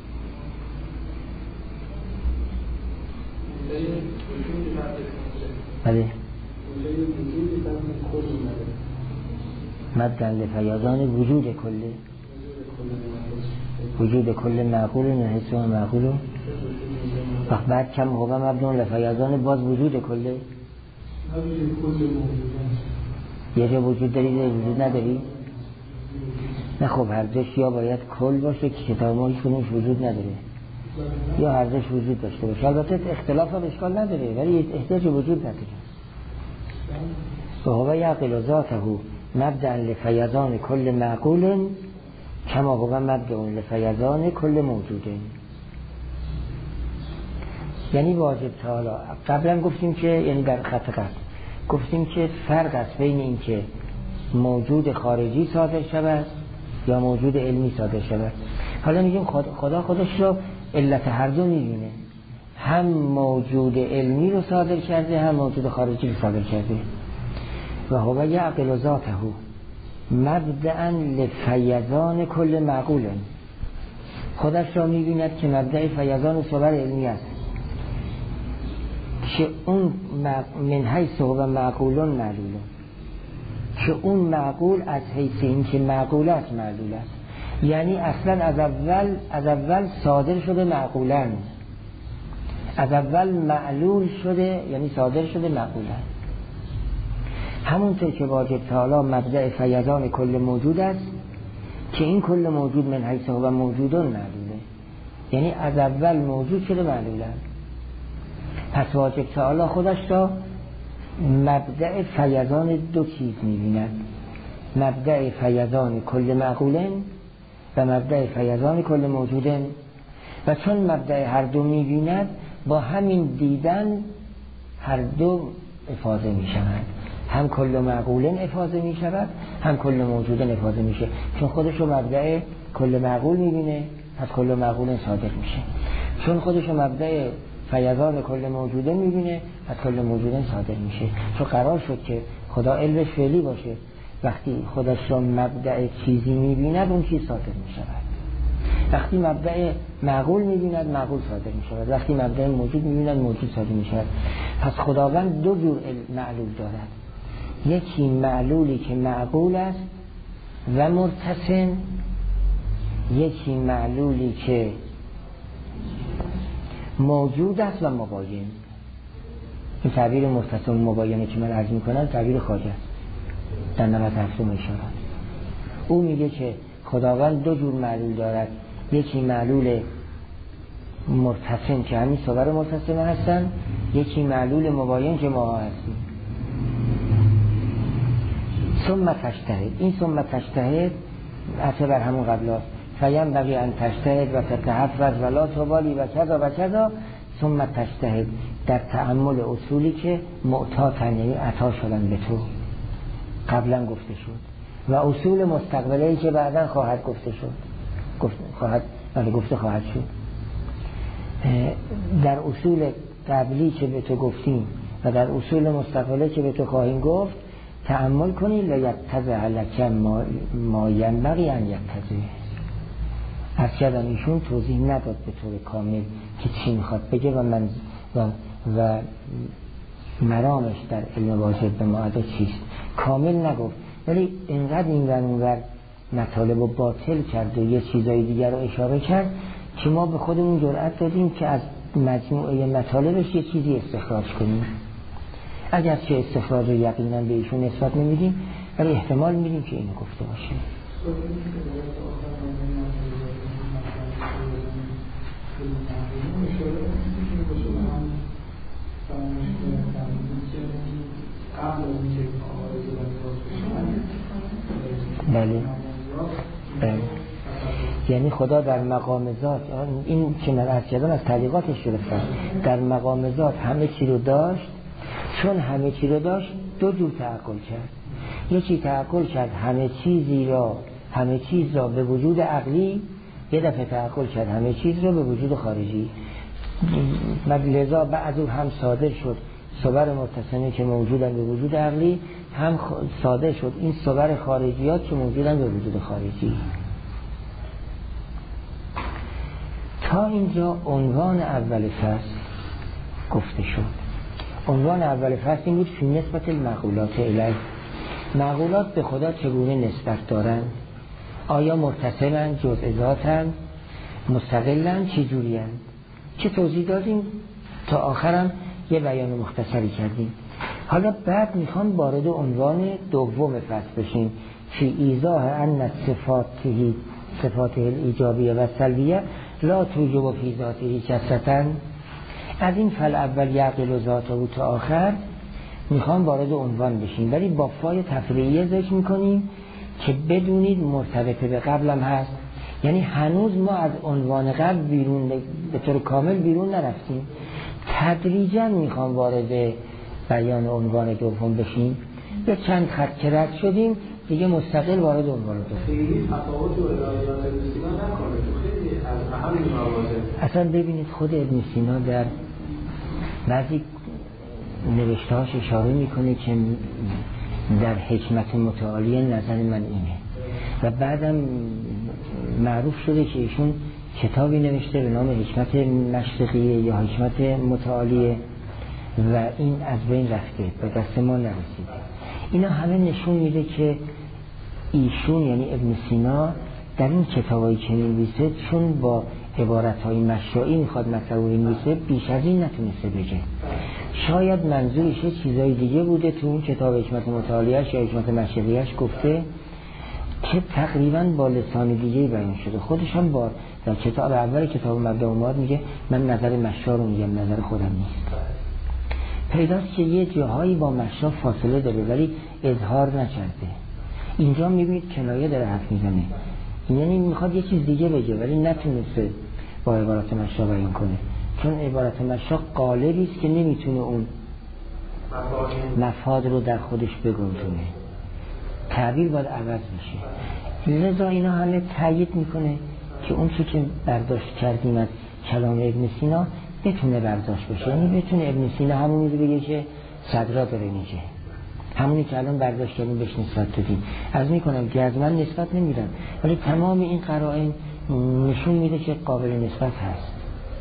بله مبدأ لفیضان وجود کله، وجود کل معقول من حیث هو معقول. وقت بعد کم هو مبدأ لفیضان باز وجود کله. یه جا وجود داری یه وجود نداری؟ نه خب هر دوش یا باید کل باشه که کتاب ما هیچ کنونش وجود نداره یا هر دوش وجود داشته باشه. البته اختلاف هم اشکال نداره ولی احتیاج وجود نداره. و هو یعقل ذاته مبدأ لفیضان کل معقول کما هو مبدأ لفیضان کل موجود. یعنی واجب تعالی قبلا گفتیم که یعنی در خط قبل گفتیم که فرق است بین این که موجود خارجی صادر شود یا موجود علمی صادر شود. حالا میگیم خدا خودش رو علت هر دو میبینه، هم موجود علمی رو صادر کرده هم موجود خارجی رو صادر کرده. و هو یعقل ذاته مبدأ لفیضان کل معقول. خودش را میبیند که مبدأ فیضان صور علمی است که اون من حیث هو معقول معلول، که اون معقول از حیث این که معقول است معلول است. یعنی اصلا از اول صادر شده معقولن، از اول معلول شده یعنی صادر شده معقولن. همونطور که واجب تعالی مبدأ فیضان کل موجود است که این کل موجود من حیث هو موجودون معلوله، یعنی از اول موجود شده معلولن. پس واجب تعالی خودش را مبدأ فیضان دو چیز می‌بیند، مبدأ فیضان کل معقولن و مبدأ فیضان کل موجودن. و چون مبدأ هر دو می‌بیند با همین دیدن هر دو افاضه می‌شوند، هم کل معقولن افاضه می‌شود هم کل موجودن افاضه میشه. چون خودش رو مبدأ کل معقول می‌بینه پس کل معقولن صادق میشه، چون خودش رو مبدأ فیضان کل موجوده میبینه از کل موجودن صادر میشه. چون قرار شد که خدا علمش فعلی باشه، وقتی خودش را مبدأ چیزی میبیند اون چیز صادر میشود. وقتی مبدأ معقول میبیند معقول صادر میشود، وقتی مبدأ موجود میبیند موجود صادر میشود. پس خداوند دو جور معلول دارد، یکی معلولی که معقول است و مرتسم، یکی معلولی که موجود است و مباین. این تعبیر مرتسم مباینه که من عرض میکنم تعبیر خواجه است در 97 اشاره. او میگه که خداوند دو جور معلول دارد، یکی معلول مرتسم که همین صور مرتسمه هستن، یکی معلول مباین که ما هستیم. ثم تجتهد، این ثم تجتهد عطا بر همون قبل هست، فینبغی ان تجتهد و تتحفظ و لا تبالی و کذا و کذا. ثم تجتهد در تأمل اصولی که معتاتن، یعنی عطا شدن به تو، قبلا گفته شد، و اصول مستقبلی که بعدا خواهد گفته شد، گفته خواهد شد. در اصول قبلی که به تو گفتیم و در اصول مستقبلی که به تو خواهیم گفت تأمل کنی. لیتضع لک ما ینبغی ان یتضع. از کردم ایشون توضیح نداد به طور کامل که چی میخواد بگه و مرامش در علم واجب به معاده چیست، کامل نگفت، ولی اینقدر این ور مطالب رو باطل کرد و یه چیزای دیگر رو اشاره کرد که ما به خودمون جرأت دادیم که از مجموعه مطالبش یه چیزی استخراج کنیم. اگرچه استخراج رو یقینا به ایشون نسبت نمیدیم، ولی احتمال میدیم که اینو گفته باشه. بله بله، یعنی خدا در مقام ذات، این که من عرض کردم از تعلیقاتش گرفتم، در مقام ذات همه چی رو داشت. چون همه چی رو داشت دو جور تعقل کرد. یکی تعقل کرد همه چیز را به وجود عقلی، یه دفعه تعقل کرد همه چیز را به وجود خارجی. لذا بعد هم صادر شد صور متصمی که موجودن به وجود عقلی، هم صادر شد این صور خارجیات که موجودن به وجود خارجی. تا اینجا عنوان اول فصل گفته شد. عنوان اول فصل این بود فی نسبت المعقولات الیه. معقولات به خدا چگونه نسبت دارن؟ آیا متصلن، جزء ذاتن، مستقلن، چه جورین؟ چه توضیح دادیم تا آخرم یه بیان مختصری کردیم. حالا بعد میخوام وارد عنوان دوم فصل بشیم، فی ایضاح ان صفاته الایجابیه و سلبیه لا توجب فی ذاته کثرة. از این فل اول یعقل و ذاته و تا آخر میخوام وارد عنوان بشیم، ولی با فای تفریعیه ذکر میکنیم که بدونید مرتبطه به قبلم هست. یعنی هنوز ما از عنوان قبل بیرون به طور کامل بیرون نرفتیم، تدریجا میخوام وارد بیان عنوان دوم بشیم. به چند خط که رد شدیم دیگه مستقل وارد عنوان دوم. اصلا ببینید خود ابن سینا در بعضی نوشتهاش اشاره میکنه که در حکمت متعالیه نظر من اینه، و بعدم معروف شده که ایشون کتابی نوشته به نام حکمت مشرقیه یا حکمت متعالیه و این از بین رفته، به دست ما نرسیده. اینا همه نشون میده که ایشون یعنی ابن سینا در این کتابایی که می‌نویسه چون با عبارت‌های مشائی میخواد مطلب رو بنویسه بیش از این نتونسته بگه. شاید منظورش چیزای دیگه بوده تو اون کتاب حکمت متعالیه‌اش یا حکمت مشرقیه‌اش گفته که تقریباً با لسان دیگه بیان شده. خودش هم با در کتاب اول کتاب مبدأ المعاد میگه من نظر مشا رو میگم، نظر خودم نیست. پیداست که یه جاهایی با مشا فاصله داره ولی اظهار نکرده. اینجا میبینید کنایه داره حرف میزنه، یعنی میخواد یه چیز دیگه بگه ولی نتونسته با عبارت مشا بیان کنه، چون عبارت مشا قالبی است که نمیتونه اون مفاد رو در خودش بگنجونه، تعبیر باید عوض میشه. لذا اینا همه تایید میکنه که اون چی که برداشت کردیم از کلام ابن سینا بتونه برداشت بشه، یعنی بتونه ابن سینا همونی رو بگه که صدرا داره میگه، همونی که الان برداشت کردیم بهش نسبت دادیم. از میکنم که از من نسبت نمیدن، ولی تمام این قرائن نشون میده که قابل نسبت هست.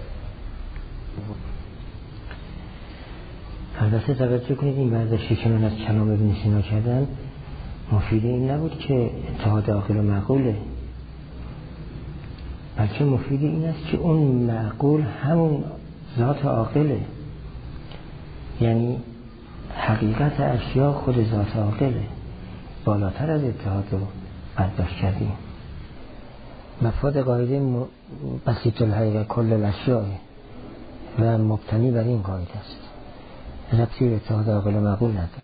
البته توجه کنید این برداشتی که من از کلام ابن سینا کردن مفید این نبود که اتحاد عاقل و معقوله، بلکه مفید این است که اون معقول همون ذات عاقله، یعنی حقیقت اشیا خود ذات عاقله، بالاتر از اتحاد رو برداشت کردیم. مفاد قاعده بسیط الحقیقه کل الاشیاء و مبتنی بر این قاعده است، ربطی به اتحاد عاقل و معقول نداره.